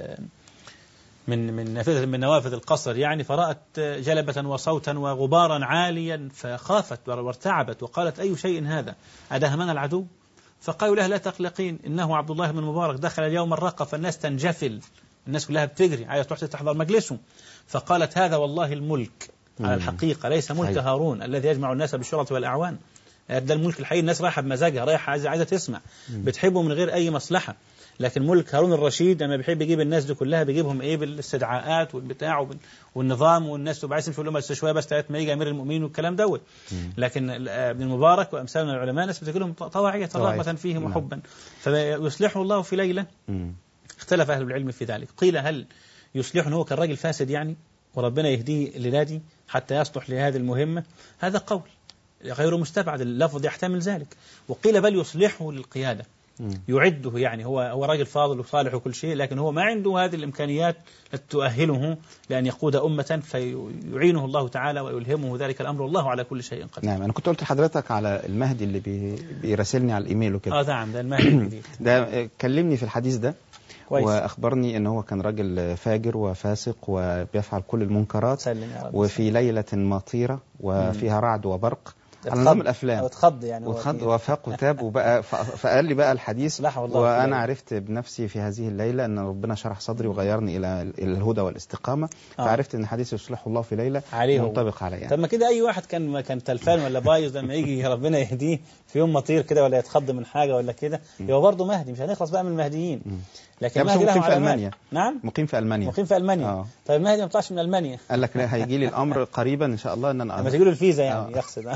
من من نافذة من نوافذ القصر يعني، فرأت جلبة وصوتا وغبارا عاليا، فخافت وارتعبت وقالت: أي شيء هذا؟ أدهمنا العدو؟ فقالوا لها: لا تقلقين، إنه عبد الله بن المبارك دخل اليوم الرقة، فالناس تنجفل، الناس كلها بتجري عايزة تروح تحضر مجلسه. فقالت: هذا والله الملك على الحقيقة، ليس ملك هارون الذي يجمع الناس بالشرطة والأعوان، ده الملك الحقيقي، الناس رايحة بمزاجها، رايحة عايزة عايزة تسمع، بتحبه من غير أي مصلحة. لكن ملك هارون الرشيد لما بيحب يجيب الناس دي كلها بيجيبهم ايه بالاستدعاءات والبتاع والنظام، والناس تبقى عايزين يقولوا لهم شويه بس ما يجي امير المؤمنين والكلام دوت. لكن ابن المبارك وامثال من العلماء ناس بتقول طواعيه رغبه فيهم وحبا، فيصلحه الله في ليله. اختلف اهل العلم في ذلك، قيل هل يصلحه هو كالراجل فاسد يعني وربنا يهديه لنادي حتى يصلح لهذه المهمه، هذا قول غير مستبعد، اللفظ يحتمل ذلك. وقيل بل يصلحه للقياده، يعده، يعني هو هو راجل فاضل وصالح وكل شيء، لكن هو ما عنده هذه الإمكانيات التي تؤهله لأن يقود أمة، فيعينه الله تعالى ويلهمه ذلك الأمر، والله على كل شيء قدير. نعم. أنا كنت قلت لحضرتك على المهدي اللي بي بيراسلني على الإيميل وكده. آه نعم، ده المهدي الجديد. ده كلمني في الحديث ده كويس. وأخبرني أنه هو كان راجل فاجر وفاسق وبيفعل كل المنكرات، وفي ليلة مطيرة وفيها رعد وبرق، على نظام الافلام او اتخض يعني واتخض وافاق وتاب وبقى فقال لي بقى الحديث، وانا عرفت بنفسي في هذه الليله ان ربنا شرح صدري وغيرني الى الى الهدى والاستقامه. آه. فعرفت ان حديث يصلح الله في ليله منطبق عليه يعني. طب ما كده اي واحد كان كان تلفان ولا بايظ لما يجي ربنا يهديه في يوم مطير كده ولا يتخض من حاجه ولا كده يبقى برضه مهدي، مش هنخلص بقى من المهديين. لكن المهدي مقيم في المانيا. نعم مقيم في المانيا. مقيم في المانيا. آه. طيب المهدي ما طلعش من المانيا. قال لك لا هيجي لي الامر قريبا ان شاء الله ان انا لما تجي له الفيزا يعني. آه. يقصد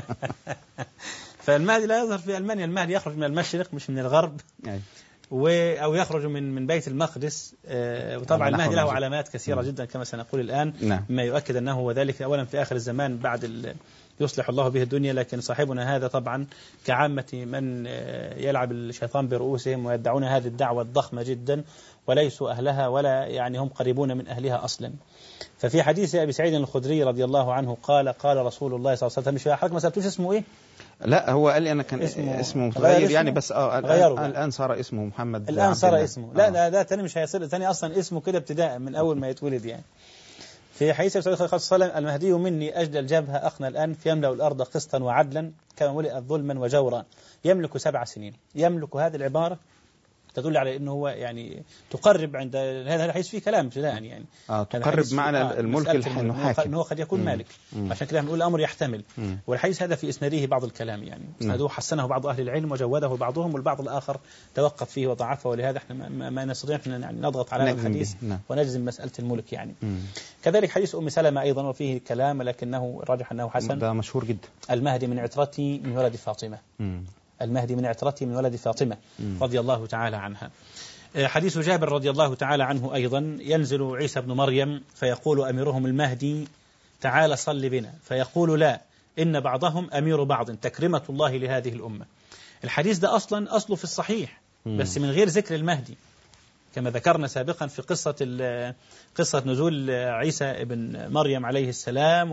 فالمهدي لا يظهر في المانيا، المهدي يخرج من المشرق مش من الغرب. أي. و او يخرج من من بيت المقدس. آه وطبعا المهدي له علامات كثيره م. جدا كما سنقول الان. نعم. ما يؤكد انه هو ذلك اولا في اخر الزمان بعد يصلح الله به الدنيا. لكن صاحبنا هذا طبعا كعامة من يلعب الشيطان برؤوسهم ويدعون هذه الدعوة الضخمة جدا وليسوا أهلها ولا يعني هم قريبون من أهلها أصلا. ففي حديث أبي سعيد الخدري رضي الله عنه قال قال رسول الله صلى الله عليه وسلم، مش حضرتك ما سألتوش اسمه إيه؟ لا هو قال لي أنا كان اسمه, اسمه متغير يعني، بس اه الآن, الآن صار اسمه محمد. الآن صار اسمه. لا لا ده تاني مش هيصير تاني أصلا اسمه كده ابتداء من أول ما يتولد يعني. في حديث صلى الله عليه وسلم المهدي مني أجدى الجبهة أخنى الأنف يملأ الأرض قسطا وعدلا كما ملئت ظلما وجورا يملك سبع سنين. يملك هذه العبارة تدل على أنه هو يعني تقرب عند هذا الحديث فيه كلام ابتداء يعني آه تقرب معنى آه الملك الحين حاكم أنه قد يكون مالك. عشان كده بنقول الأمر يحتمل. مم. والحديث هذا في إسناده بعض الكلام يعني إسناده حسنه بعض أهل العلم وجوده بعضهم والبعض الآخر توقف فيه وضعفه، ولهذا احنا ما, ما نستطيع أن يعني نضغط على الحديث ونجزم مسألة الملك يعني. مم. كذلك حديث أم سلمة أيضا وفيه كلام لكنه راجح أنه حسن. ده مشهور جدا. المهدي من عترتي من ولد فاطمة. مم. المهدي من عترتي من ولد فاطمة مم. رضي الله تعالى عنها. حديث جابر رضي الله تعالى عنه أيضا ينزل عيسى بن مريم فيقول أميرهم المهدي تعال صل بنا فيقول لا إن بعضهم أمير بعض تكرمة الله لهذه الأمة. الحديث ده أصلا أصله في الصحيح بس من غير ذكر المهدي كما ذكرنا سابقا في قصة قصة نزول عيسى بن مريم عليه السلام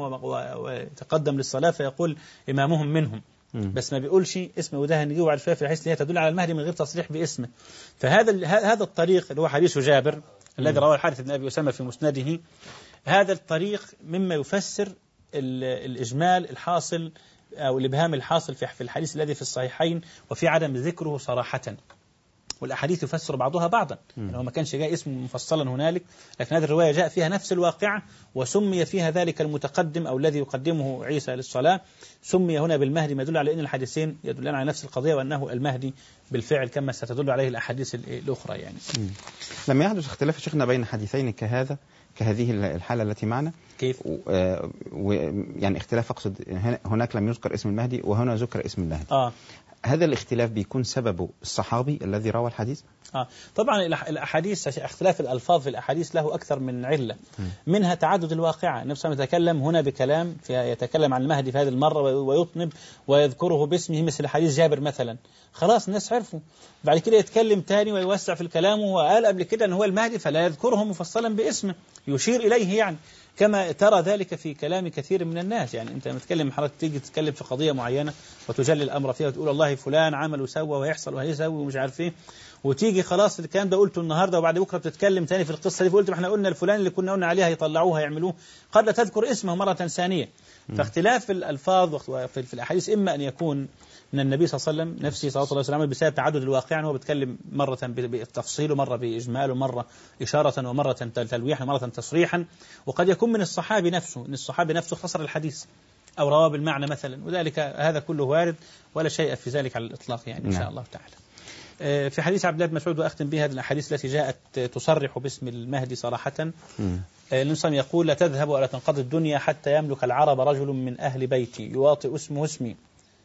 وتقدم للصلاة فيقول إمامهم منهم بس ما بيقولش اسمه، وده هنجيه بعد شويه في الحديث اللي تدل على المهدي من غير تصريح باسمه. فهذا هذا الطريق اللي هو حديث جابر الذي رواه الحارث بن ابي اسامه في مسنده، هذا الطريق مما يفسر الاجمال الحاصل او الابهام الحاصل في الحديث الذي في الصحيحين وفي عدم ذكره صراحه. والأحاديث يفسر بعضها بعضا يعني هو ما كانش جاء اسم مفصلا هنالك، لكن هذه الرواية جاء فيها نفس الواقعة وسمي فيها ذلك المتقدم أو الذي يقدمه عيسى للصلاة سمي هنا بالمهدي، ما يدل على أن الحديثين يدلان على نفس القضية وأنه المهدي بالفعل كما ستدل عليه الأحاديث الأخرى يعني. مم. لم يحدث اختلاف شيخنا بين حديثين كهذا كهذه الحالة التي معنا؟ كيف؟ و... و... يعني اختلاف أقصد هناك لم يذكر اسم المهدي وهنا ذكر اسم المهدي. آه. هذا الاختلاف بيكون سببه الصحابي الذي روى الحديث؟ آه. طبعا الأحاديث اختلاف الألفاظ في الأحاديث له أكثر من علة م. منها تعدد الواقعة. النبي صلى الله عليه وسلم يتكلم هنا بكلام يتكلم عن المهدي في هذه المرة ويطنب ويذكره باسمه مثل حديث جابر مثلا، خلاص الناس عرفوا. بعد كده يتكلم تاني ويوسع في الكلام وقال قبل كده أن هو المهدي فلا يذكره مفصلا باسمه يشير إليه يعني، كما ترى ذلك في كلام كثير من الناس. يعني أنت لما تتكلم حضرتك تيجي تتكلم في قضية معينة وتجلي الأمر فيها وتقول والله فلان عمل وسوى ويحصل وهيسوي ومش عارف ايه، وتيجي خلاص الكلام ده قلته النهارده وبعد بكره بتتكلم تاني في القصه دي فقلت ما احنا قلنا الفلان اللي كنا قلنا عليه هيطلعوه هيعملوه، قد لا تذكر اسمه مره ثانيه. فاختلاف الالفاظ في الاحاديث اما ان يكون من النبي صلى الله عليه وسلم نفسه صلى الله عليه وسلم بسبب تعدد الواقع، هو بيتكلم مره بالتفصيل ومره باجمال ومره اشاره ومره تلويحا ومره تصريحا، وقد يكون من الصحابي نفسه ان الصحابي نفسه اختصر الحديث أو رواه بالمعنى مثلا، وذلك هذا كله وارد ولا شيء في ذلك على الإطلاق يعني إن شاء الله تعالى. في حديث عبد الله بن مسعود وأختم بها الأحاديث التي جاءت تصرح باسم المهدي صراحة. الإنسان يقول لا تذهب ولا تنقضي الدنيا حتى يملك العرب رجل من أهل بيتي يواطئ اسمه اسمي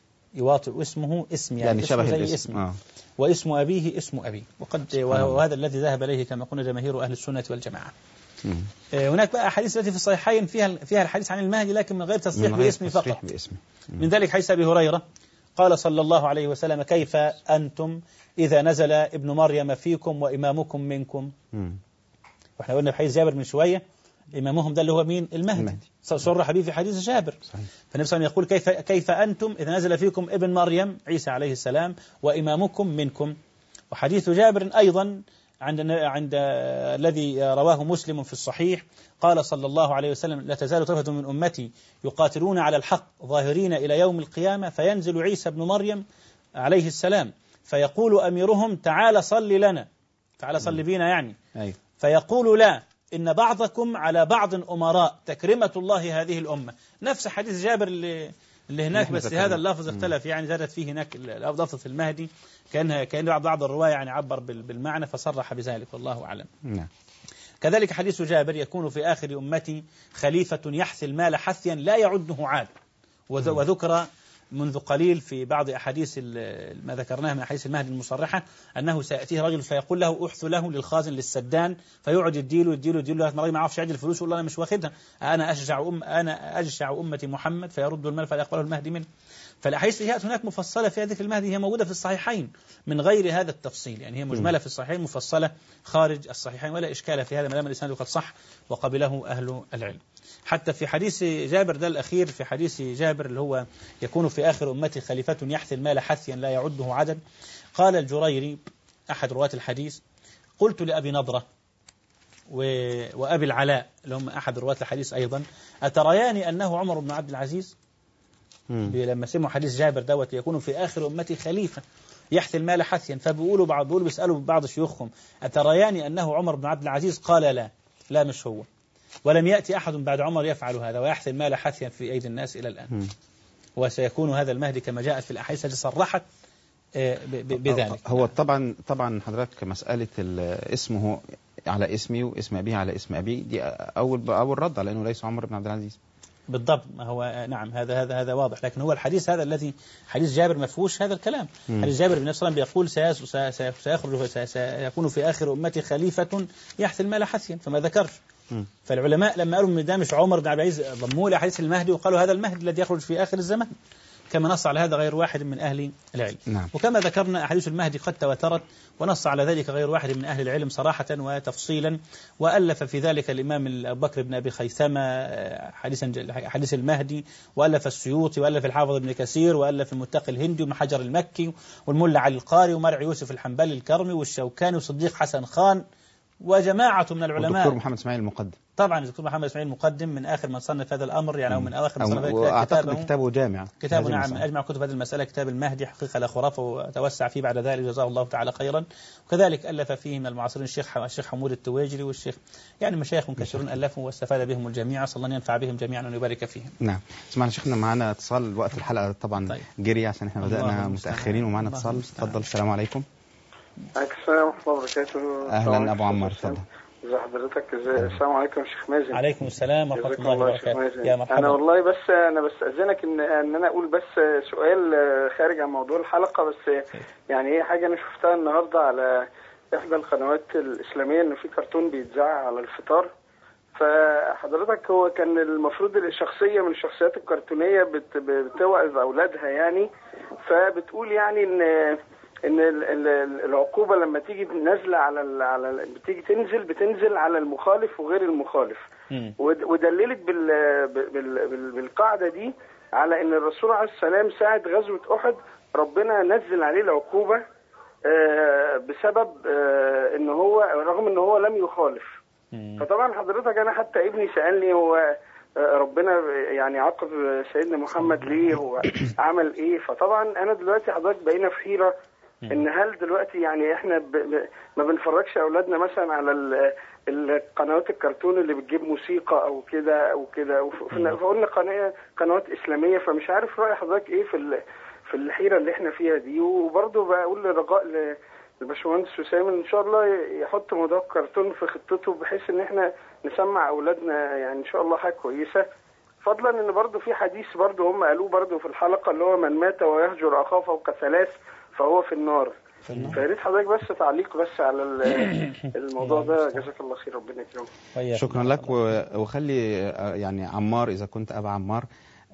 يواطئ اسمه اسمي يعني, يعني شبه زي اسمي آه. واسم أبيه اسم أبي، وقد وهذا الذي ذهب إليه كما قلنا جماهير أهل السنة والجماعة. مم. هناك بقى أحاديث التي في الصحيحين فيها فيها الحديث عن المهدي لكن من غير تصريح باسمه فقط. من ذلك حديث أبي هريرة قال صلى الله عليه وسلم كيف أنتم إذا نزل ابن مريم فيكم وإمامكم منكم. مم. وإحنا قلنا في حديث جابر من شوية إمامهم ده اللي هو مين؟ المهدي, المهدي. صرح حبيبي في حديث جابر. فالنبي صلى الله عليه وسلم يقول كيف كيف أنتم إذا نزل فيكم ابن مريم عيسى عليه السلام وإمامكم منكم. وحديث جابر أيضا عند عند الذي رواه مسلم في الصحيح قال صلى الله عليه وسلم: لا تزال طائفة من أمتي يقاتلون على الحق ظاهرين إلى يوم القيامة، فينزل عيسى بن مريم عليه السلام فيقول أميرهم: تعال صل لنا، تعال صل بينا يعني. أيوه. فيقول: لا، إن بعضكم على بعض أمراء، تكرمة الله هذه الأمة. نفس حديث جابر اللي اللي هناك، بس هذا اللفظ اختلف، يعني زادت فيه هناك لفظة المهدي، كان كان بعض الرواية يعني عبر بالمعنى فصرح بذلك، والله أعلم. نعم. كذلك حديث جابر: يكون في آخر أمتي خليفة يحثي المال حثيا لا يعده عاد. وذكر منذ قليل في بعض أحاديث ما ذكرناه من أحاديث المهدي المصرحة أنه سيأتيه رجل فيقول له: أحث له للخازن للسدان، فيقعد يديله يديله يديله لغاية ما ما يعرفش يعدل الفلوس، يقول: أنا مش واخدها، أنا أشجع أم أنا أشجع أمتي محمد، فيرد المال فلا يقبله المهدي منه. فالأحاديث اللي هناك مفصلة في ذكر المهدي هي موجودة في الصحيحين من غير هذا التفصيل، يعني هي مجملة في الصحيحين مفصلة خارج الصحيحين، ولا إشكال في هذا ما دام الإسناد قد صح وقبله أهل العلم. حتى في حديث جابر ده الأخير، في حديث جابر اللي هو يكون في آخر أمتي خليفة يحثي المال حثيا لا يعده عدد، قال الجريري أحد رواة الحديث: قلت لأبي نضرة وأبي العلاء اللي هم أحد رواة الحديث أيضا: أتريان أنه عمر بن عبد العزيز؟ لما سمعوا حديث جابر دوت يكون في آخر أمتي خليفة يحثي المال حثيا، فبيقولوا بعض بيقولوا بيسألوا بعض شيوخهم: أتريان أنه عمر بن عبد العزيز؟ قال: لا، لا مش هو، ولم يأتي أحد بعد عمر يفعل هذا ويحثي المال حثيا في أيدي الناس إلى الآن. م. وسيكون هذا المهدي كما جاءت في الأحاديث التي صرحت بذلك. هو طبعا طبعا حضرتك مسألة اسمه على اسمي واسم أبيه على اسم أبي دي أول أول رد على أنه ليس عمر بن عبد العزيز. بالضبط، ما هو نعم هذا هذا هذا واضح، لكن هو الحديث هذا الذي حديث جابر ما فيهوش هذا الكلام. م. حديث جابر بن نفسه بيقول: سيخرج سيكون في آخر أمتي خليفة يحثي المال حثيا، فما ذكرش. م. فالعلماء لما قالوا ان ده مش عمر بن عبد العزيز ضموه لحديث المهدي وقالوا هذا المهدي الذي يخرج في آخر الزمان، كما نص على هذا غير واحد من أهل العلم. نعم. وكما ذكرنا أحاديث المهدي قد تواترت ونص على ذلك غير واحد من أهل العلم صراحة وتفصيلا، وألف في ذلك الإمام أبو بكر بن أبي خيثمة حديث حديث المهدي، وألف السيوطي، وألف الحافظ ابن كثير، وألف المتقي الهندي وابن حجر المكي والملا علي القاري ومرعي يوسف الحنبلي الكرمي والشوكاني وصديق حسن خان وجماعة من العلماء. والدكتور محمد اسماعيل المقدم. طبعا الدكتور محمد اسماعيل المقدم من آخر من صنف هذا الأمر، يعني أو من أواخر من صنف كتابه. كتابه جامع. كتابه نعم أجمع كتب هذه المسألة، كتاب المهدي حقيقة لا خرافة، وتوسع فيه بعد ذلك جزاه الله تعالى خيرا. وكذلك ألف فيه من المعاصرين الشيخ الشيخ حمود التواجري والشيخ، يعني مشايخ كثيرون ألفوا واستفاد بهم الجميع، صلى الله ينفع بهم جميعا ويبارك فيهم. نعم. اسمعنا شيخنا، معنا اتصال، وقت الحلقة طبعا طيب. جري عشان احنا بدأنا متأخرين، ومعنا اتصال. تفضل. السلام عليكم. عليكم السلام ورحمة الله وبركاته. أهلا أبو عمار، تفضل. ازي حضرتك؟ ازي؟ السلام عليكم شيخ مازن. عليكم السلام ورحمة الله وبركاته. يا مرحبا. انا والله بس انا بس اذنك ان ان انا اقول بس سؤال خارج عن موضوع الحلقة، بس يعني هي حاجة انا شفتها النهاردة على احدى القنوات الاسلامية ان في كرتون بيتذاع على الفطار، فحضرتك هو كان المفروض الشخصية من الشخصيات الكرتونية بتوعظ اولادها يعني، فبتقول يعني ان ان العقوبه لما تيجي نازله على ال على ال بتيجي تنزل بتنزل على المخالف وغير المخالف، ودللت بال بال بالقاعده دي على ان الرسول عليه السلام ساعه غزوه احد ربنا نزل عليه العقوبه بسبب ان هو رغم ان هو لم يخالف. فطبعا حضرتك انا حتى ابني سالني هو ربنا يعني عاقب سيدنا محمد ليه، هو عمل ايه؟ فطبعا انا دلوقتي حضرتك بقينا في حيره ان هل دلوقتي يعني احنا ب... ما بنفرجش اولادنا مثلا على ال... القنوات الكرتون اللي بتجيب موسيقى او كده او كده، وقلنا قناه قنوات اسلاميه، فمش عارف راي حضرتك ايه في ال... في الحيره اللي احنا فيها دي. وبرضه بقول لرجاء للباشمهندس حسام ان شاء الله يحط موضوع الكرتون في خطته بحيث ان احنا نسمع اولادنا يعني ان شاء الله حاجه كويسه، فضلا ان برضه في حديث برضه هم قالوه برضه في الحلقه اللي هو من مات ويهجر اخاه فوق ثلاث فهو في النار. فيا ريت حضرتك بس تعليق بس على الموضوع ده، جزاك الله خير، ربنا يكرمك. شكرا لك. وخلي يعني عمار اذا كنت ابا عمار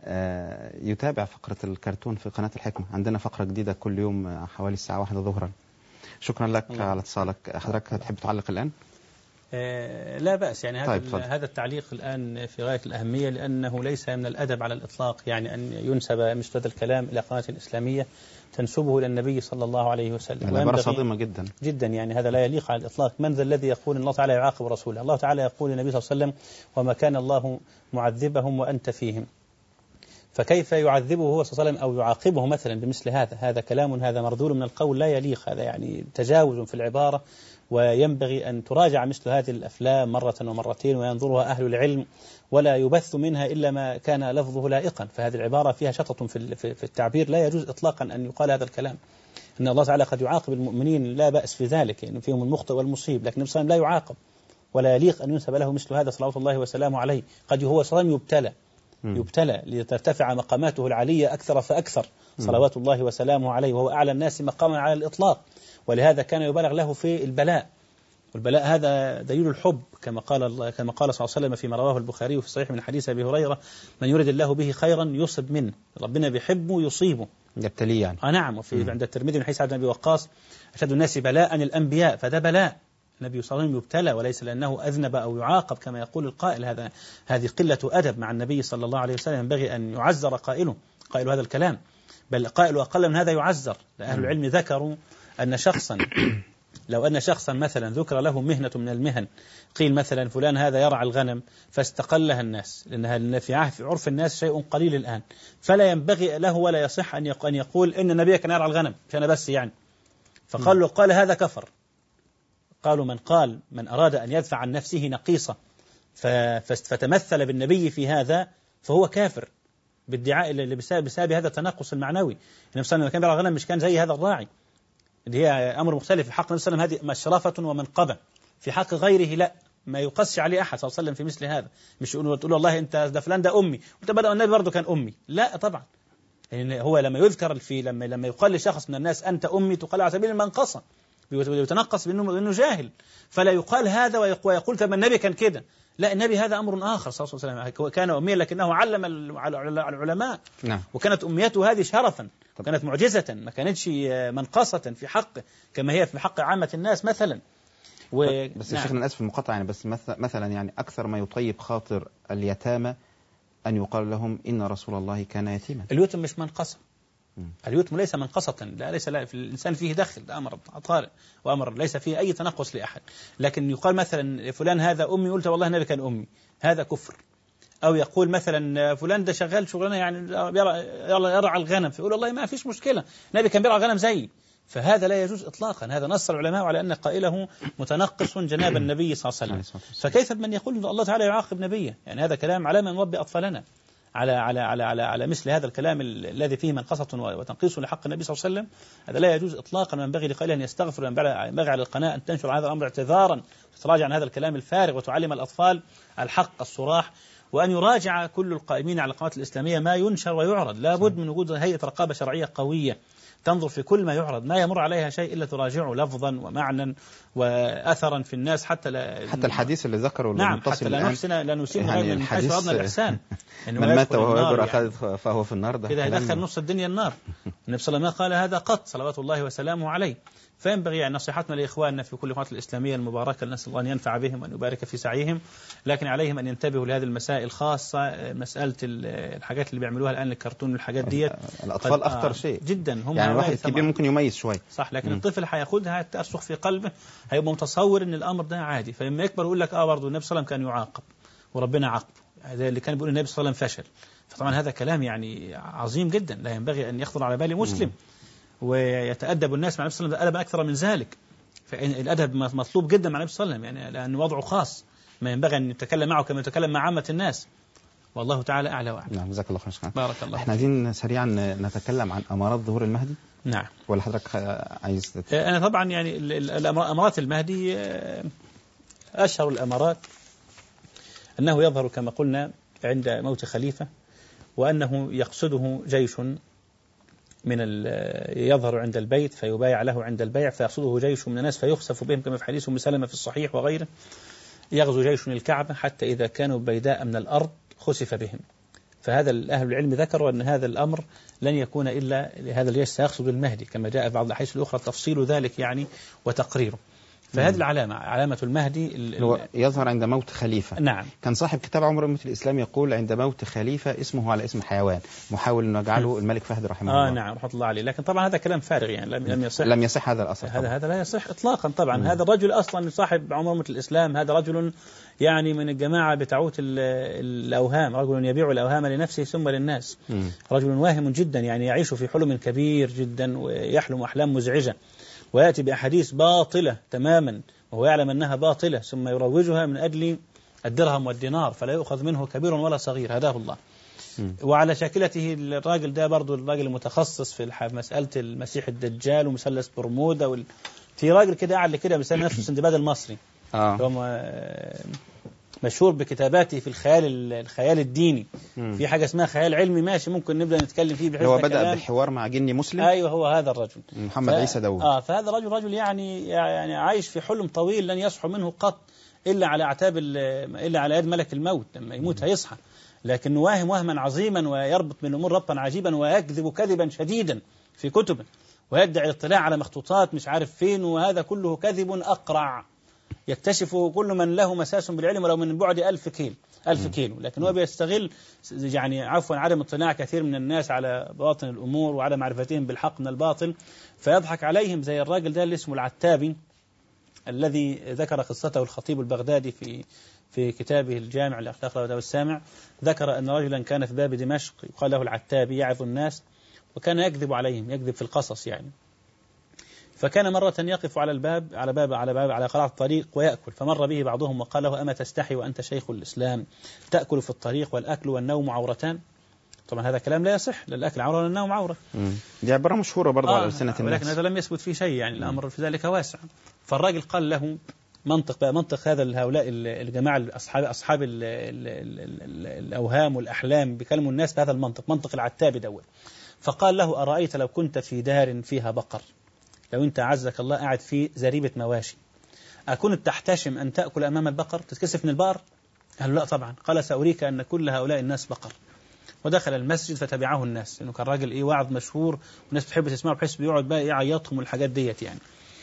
يتابع فقره الكرتون في قناه الحكمه، عندنا فقره جديده كل يوم حوالي الساعه واحدة ظهرا. شكرا لك الله. على اتصالك. حضرتك هتحب تعلق الان؟ آه لا بأس يعني هذا طيب هذا التعليق الآن في غاية الأهمية، لأنه ليس من الأدب على الإطلاق يعني أن ينسب مثل هذا الكلام إلى قناة الإسلامية تنسبه إلى النبي صلى الله عليه وسلم. العبارة صادمة جدا جدا يعني هذا لا يليق على الإطلاق. من ذا الذي يقول إن الله تعالى يعاقب رسوله؟ الله تعالى يقول للنبي صلى الله عليه وسلم وما كان الله معذبهم وأنت فيهم، فكيف يعذبه هو صلى الله عليه وسلم أو يعاقبه مثلا بمثل هذا؟ هذا كلام هذا مردود من القول لا يليق، هذا يعني تجاوز في العبارة، وينبغي أن تراجع مثل هذه الأفلام مرة ومرتين وينظرها أهل العلم، ولا يبث منها إلا ما كان لفظه لائقا. فهذه العبارة فيها شطط في التعبير، لا يجوز إطلاقا أن يقال هذا الكلام. إن الله تعالى قد يعاقب المؤمنين لا بأس في ذلك، يعني فيهم المخطئ والمصيب، لكن النبي صلى الله عليه وسلم لا يعاقب ولا يليق أن ينسب له مثل هذا صلوات الله وسلامه عليه. قد هو صلى الله عليه وسلم يبتلى يبتلى لترتفع مقاماته العالية أكثر فأكثر صلوات الله وسلامه عليه، وهو أعلى الناس مقاما على الإطلاق، ولهذا كان يبالغ له في البلاء. والبلاء هذا دليل الحب، كما قال كما قال صلى الله عليه وسلم فيما رواه البخاري في الصحيح من حديث أبي هريرة: من يريد الله به خيرا يصب منه. ربنا بيحبه يصيبه، يبتليه يعني. آه نعم. وفي عند الترمذي من حديث عبد بن أبي وقاص: أشد الناس بلاء الأنبياء، فده بلاء. النبي صلى الله عليه وسلم يبتلى وليس لأنه أذنب أو يعاقب كما يقول القائل. هذا هذه قلة أدب مع النبي صلى الله عليه وسلم، ينبغي أن يعزر قائله قائل هذا الكلام، بل قائل أقل من هذا يعزر. أهل العلم ذكروا أن شخصا لو أن شخصا مثلا ذكر له مهنة من المهن، قيل مثلا فلان هذا يرعى الغنم فاستقلها الناس، لأنها في عرف الناس شيء قليل الآن، فلا ينبغي له ولا يصح أن يقول إن النبي كان يرعى الغنم مش أنا بس يعني. فقالوا قال هذا كفر. قالوا من قال من أراد أن يدفع عن نفسه نقيصة فتمثل بالنبي في هذا فهو كافر بالدعاء اللي بسبب, بسبب هذا التناقص المعنوي. النبي صلى الله عليه وسلم كان يرعى الغنم مش كان زي هذا الراعي، اللي هي أمر مختلف. في حق النبي صلى الله عليه وسلم هذه مشرفة ومنقبة، في حق غيره لا، ما يقص عليه أحد صلى الله عليه وسلم في مثل هذا. مش يقول تقول والله أنت ده فلان ده أمي وأنت بدأ النبي برضه كان أمي، لا طبعا. يعني هو لما يذكر في لما لما يقال لشخص من الناس أنت أمي تقال على سبيل المنقصة، بيتنقص بأنه جاهل، فلا يقال هذا ويقول كما النبي كان كده. لا، النبي هذا أمر آخر صلى الله عليه وسلم، كان أميا لكنه علم العلماء. نعم. وكانت أميته هذه شرفا، وكانت معجزة، ما كانتش منقصة في حق كما هي في حق عامة الناس مثلا. و... بس نعم. الشيخ أنا آسف المقاطعة يعني، بس مثلا يعني أكثر ما يطيب خاطر اليتامى أن يقال لهم إن رسول الله كان يتيما. اليتم مش منقصة، اليتم ليس منقصة، لا ليس لا في الإنسان فيه دخل، ده أمر طارئ وأمر ليس فيه أي تنقص لأحد. لكن يقال مثلا فلان هذا أمي، قلت والله النبي كان أمي، هذا كفر. أو يقول مثلا فلان ده شغال شغلانة يعني يرعى الغنم، فيقول والله ما فيش مشكلة النبي كان بيرعى الغنم زيي، فهذا لا يجوز إطلاقا. هذا نص العلماء على أن قائله متنقص جناب النبي صلى الله عليه وسلم. فكيف من يقول أن الله تعالى يعاقب نبيه؟ يعني هذا كلام على من نربي أطفالنا على على على على على مثل هذا الكلام الذي فيه منقصة وتنقيص لحق النبي صلى الله عليه وسلم. هذا لا يجوز إطلاقا، وينبغي لقائله أن يستغفر، وينبغي على القناة أن تنشر هذا الأمر اعتذارا، وتراجع عن هذا الكلام الفارغ، وتعلم الأطفال الحق الصراح، وأن يراجع كل القائمين على القنوات الإسلامية ما ينشر ويعرض. لا بد من وجود هيئة رقابة شرعية قوية تنظر في كل ما يعرض، ما يمر عليها شيء إلا تراجعه لفظا ومعنى وأثرا في الناس، حتى لا حتى الحديث اللي ذكره نعم حتى لا نحسن لا نسيء يعني من حيث أردنا الإحسان. من مات وهو يجر أخذ فهو في النار، ده كده يدخل نص الدنيا النار. النبي صلى الله عليه وسلم قال هذا قط صلوات الله وسلامه عليه. فينبغي يعني نصيحتنا لإخواننا في كل القنوات الإسلامية المباركة، نسأل الله أن ينفع بهم وأن يبارك في سعيهم، لكن عليهم أن ينتبهوا لهذه المسائل الخاصة، مسألة الحاجات اللي بيعملوها الآن الكرتون والحاجات ديت. الأطفال أخطر شيء جدا، هم يعني واحد كبير ممكن يميز شوي صح، لكن م. الطفل هياخدها ترسخ في قلبه، هيبقى متصور إن الأمر ده عادي، فلما يكبر يقول لك آه برضه النبي صلى الله عليه وسلم كان يعاقب وربنا عاقبه، هذا اللي كان بيقول النبي صلى الله عليه وسلم فشل. فطبعا هذا كلام يعني عظيم جدا، لا ينبغي أن يخطر على بال مسلم. م. ويتأدب الناس مع النبي صلى الله عليه وسلم أدبا أكثر من ذلك، فالأدب مطلوب جدا مع النبي صلى الله عليه وسلم، يعني لأن وضعه خاص، ما ينبغي أن يتكلم معه كما يتكلم مع عامة الناس، والله تعالى أعلى وأعلم. نعم، جزاك الله خير. بارك الله. احنا عايزين سريعا نتكلم عن أمارات ظهور المهدي. نعم. ولا حضرتك عايز؟ أنا طبعا يعني الأمارات المهدي أشهر الأمارات أنه يظهر كما قلنا عند موت خليفة، وأنه يقصده جيش من يظهر عند البيت فيبايع له عند البيع، فيقصده جيش من الناس فيخسف بهم كما في حديث أم سلمة في الصحيح وغيره. يغزو جيش الكعبة حتى إذا كانوا بيداء من الأرض خسف بهم. فهذا أهل العلم ذكروا أن هذا الأمر لن يكون إلا لهذا الجيش سيقصد المهدي، كما جاء في بعض الأحاديث الأخرى تفصيل ذلك يعني وتقريره. فهذه العلامة علامة المهدي هو يظهر عند موت خليفة. نعم. كان صاحب كتاب عمر أمة الإسلام يقول عند موت خليفة اسمه على اسم حيوان، محاول أن يجعله الملك فهد رحمه آه الله. نعم رحمة الله عليه. لكن طبعا هذا كلام فارغ يعني لم لم يصح لم يصح هذا الأثر. هذا هذا لا يصح إطلاقا طبعا. مم. هذا الرجل أصلا صاحب عمر أمة الإسلام هذا رجل يعني من الجماعة بتعوت الأوهام، رجل يبيع الأوهام لنفسه ثم للناس. مم. رجل واهم جدا يعني يعيش في حلم كبير جدا ويحلم أحلام مزعجة ويأتي بأحاديث باطلة تماما وهو يعلم أنها باطلة ثم يروجها من أجل الدرهم والدينار فلا يؤخذ منه كبير ولا صغير، هداه الله. م. وعلى شاكلته الراجل ده برضو الراجل المتخصص في مسألة المسيح الدجال ومثلث برمودا وال... في راجل كده قاعد كده بيسمي نفسه سندباد المصري. آه. هو مشهور بكتاباته في الخيال الخيال الديني. م. في حاجة اسمها خيال علمي ماشي ممكن نبدأ نتكلم فيه بحيث هو بدأ بالحوار مع جني مسلم. أيوه هو هذا الرجل محمد ف... عيسى داود. آه فهذا الرجل رجل يعني يعني عايش في حلم طويل لن يصحو منه قط إلا على أعتاب إلا على يد ملك الموت لما يموت هيصحى، لكنه واهم وهما عظيما ويربط من الأمور ربطا عجيبا ويكذب كذبا شديدا في كتبه ويدعي الاطلاع على مخطوطات مش عارف فين، وهذا كله كذب أقرع يكتشفه كل من له مساس بالعلم ولو من بعد ألف كيلو ألف كيلو، لكن هو بيستغل يعني عفوا عدم اطلاع كثير من الناس على باطن الأمور وعلى معرفتهم بالحق من الباطل فيضحك عليهم زي الراجل ده اللي اسمه العتابي الذي ذكر قصته الخطيب البغدادي في في كتابه الجامع لأخلاق الأدب السامع. ذكر أن رجلا كان في باب دمشق يقال له العتابي يعظ الناس وكان يكذب عليهم يكذب في القصص يعني. فكان مرة يقف على الباب على باب على باب على قرعة الطريق ويأكل، فمر به بعضهم وقال له أما تستحي وأنت شيخ الإسلام تأكل في الطريق والأكل والنوم عورتان؟ طبعا هذا كلام لا يصح، لا الأكل عورة ولا النوم عورة. دي عبارة مشهورة برضه آه على سنة الناس، ولكن هذا لم يثبت فيه شيء يعني الأمر في ذلك واسع. فالراجل قال له منطق بقى منطق هذا هؤلاء الجماعة أصحاب أصحاب ال ال ال ال الأوهام والأحلام بيكلموا الناس بهذا المنطق منطق العتاب دوت. فقال له أرأيت لو كنت في دار فيها بقر، لو أنت عزك الله قاعد في زريبة مواشي أكنت تحتشم أن تأكل أمام البقر تتكسف من البقر؟ قال لا طبعا. قال سأريك أن كل هؤلاء الناس بقر. ودخل المسجد فتبعه الناس لأنه كان راجل إيه واعظ مشهور والناس بتحب تسمعه بحيث بيقعد بقى يعيطهم والحاجات ديت يعني.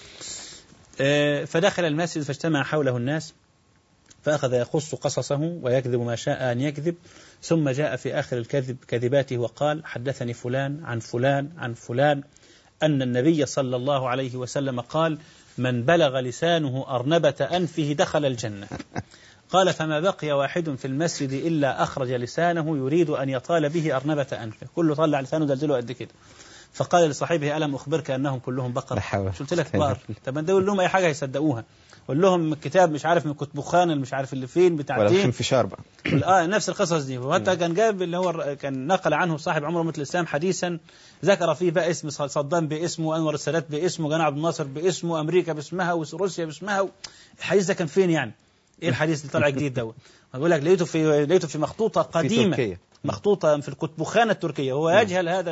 آه فدخل المسجد فاجتمع حوله الناس فأخذ يقص قصصه ويكذب ما شاء أن يكذب، ثم جاء في آخر الكذب كذباته وقال حدثني فلان عن فلان عن فلان أن النبي صلى الله عليه وسلم قال من بلغ لسانه أرنبة أنفه دخل الجنة. قال فما بقي واحد في المسجد إلا أخرج لسانه يريد أن يطال به أرنبة أنفه، كله طلع لسانه دلدله قد كده. فقال لصاحبه ألم أخبرك أنهم كلهم بقر؟ قلت لك بقر. طب أنت قول لهم أي حاجة يصدقوها، قول لهم الكتاب مش عارف من كتب خان مش عارف اللي فين بتاعتين ولا في شاربة آه نفس القصص دي. وحتى كان جاب اللي هو كان نقل عنه صاحب عمر أمة الإسلام حديثا ذكر فيه بقى اسم صدام باسمه، أنور السادات باسمه، جمال عبد الناصر باسمه، أمريكا باسمها وروسيا باسمها. الحديث ده كان فين يعني؟ إيه الحديث اللي طلع جديد دوت؟ بقول لك لقيته في لقيته في مخطوطة قديمة في مخطوطة في الكتبخانة التركية. هو يجهل هذا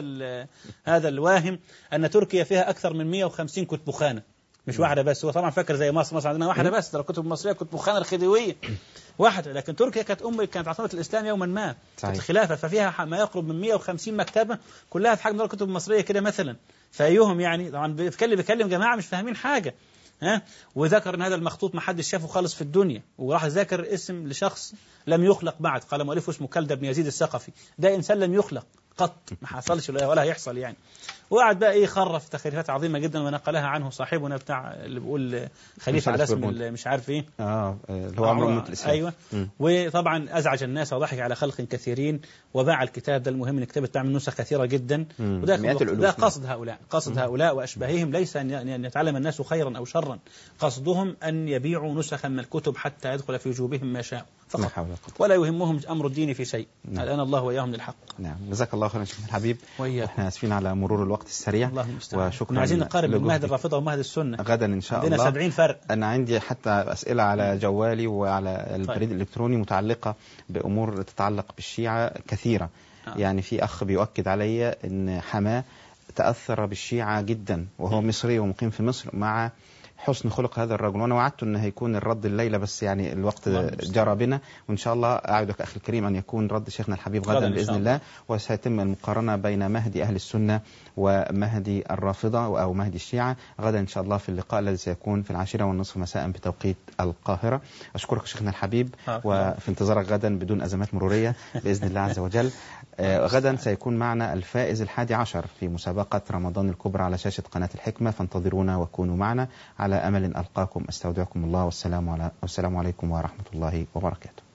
هذا الواهم أن تركيا فيها أكثر من مئة وخمسين كتبخانة مش واحدة بس. هو طبعا فاكر زي مصر مصر عندنا واحدة بس، ده الكتب المصرية كتبخانة الخديوية واحدة، لكن تركيا كانت أم كانت عاصمة الإسلام يوما ما كانت الخلافة، ففيها ما يقرب من مئة وخمسين مكتبة كلها في حجم الكتب المصرية كده مثلا. فأيهم يعني طبعا بيتكلم بيكلم جماعة مش فاهمين حاجة ها. وذكر ان هذا المخطوط ما حدش شافه خالص في الدنيا، وراح ذكر اسم لشخص لم يخلق بعد، قال مؤلفه اسمه كلدة بن يزيد الثقفي، ده انسان لم يخلق قط ما حصلش ولا هيحصل يعني. وقعد بقى ايه خرف تخريفات عظيمه جدا ونقلها عنه صاحبنا بتاع اللي بيقول خليفه على اسم مش عارف ايه اه اللي هو عمر أمة الإسلام. ايوه م. وطبعا ازعج الناس وضحك على خلق كثيرين وباع الكتاب ده. المهم ان الكتاب بتاع نسخ كثيره جدا، وده ده قصد هؤلاء قصد م. هؤلاء واشباههم ليس ان يتعلم الناس خيرا او شرا، قصدهم ان يبيعوا نسخا من الكتب حتى يدخل في جوبهم ما شاء فقط ولا يهمهم امر الدين في شيء. نعم. الان الله واياهم للحق. نعم جزاك الله خيرا شيخ الحبيب. احنا اسفين على مرور الوقت السريع وشكرا. عايزين نقارن بين مهد الرافضه ومهد السنه غدا ان شاء الله. الله عندنا سبعين فرق. انا عندي حتى اسئله على جوالي وعلى البريد طيب. الالكتروني متعلقه بامور تتعلق بالشيعه كثيره. آه. يعني في اخ بيؤكد علي ان حماه تاثر بالشيعه جدا وهو م. مصري ومقيم في مصر مع حسن خلق هذا الرجل. وأنا وعدت أن هيكون الرد الليلة، بس يعني الوقت جرى بنا، وإن شاء الله أعدك أخي الكريم أن يكون رد شيخنا الحبيب غدا بإذن الله، وسيتم المقارنة بين مهدي أهل السنة ومهدي الرافضة أو مهدي الشيعة غدا إن شاء الله في اللقاء الذي سيكون في العاشرة والنصف مساء بتوقيت القاهرة. أشكرك شيخنا الحبيب، وفي انتظارك غدا بدون أزمات مرورية بإذن الله عز وجل. آه غدا سيكون معنا الفائز الحادي عشر في مسابقة رمضان الكبرى على شاشة قناة الحكمة، فانتظرونا وكونوا معنا. على أمل ألقاكم، أستودعكم الله، والسلام عليكم ورحمة الله وبركاته.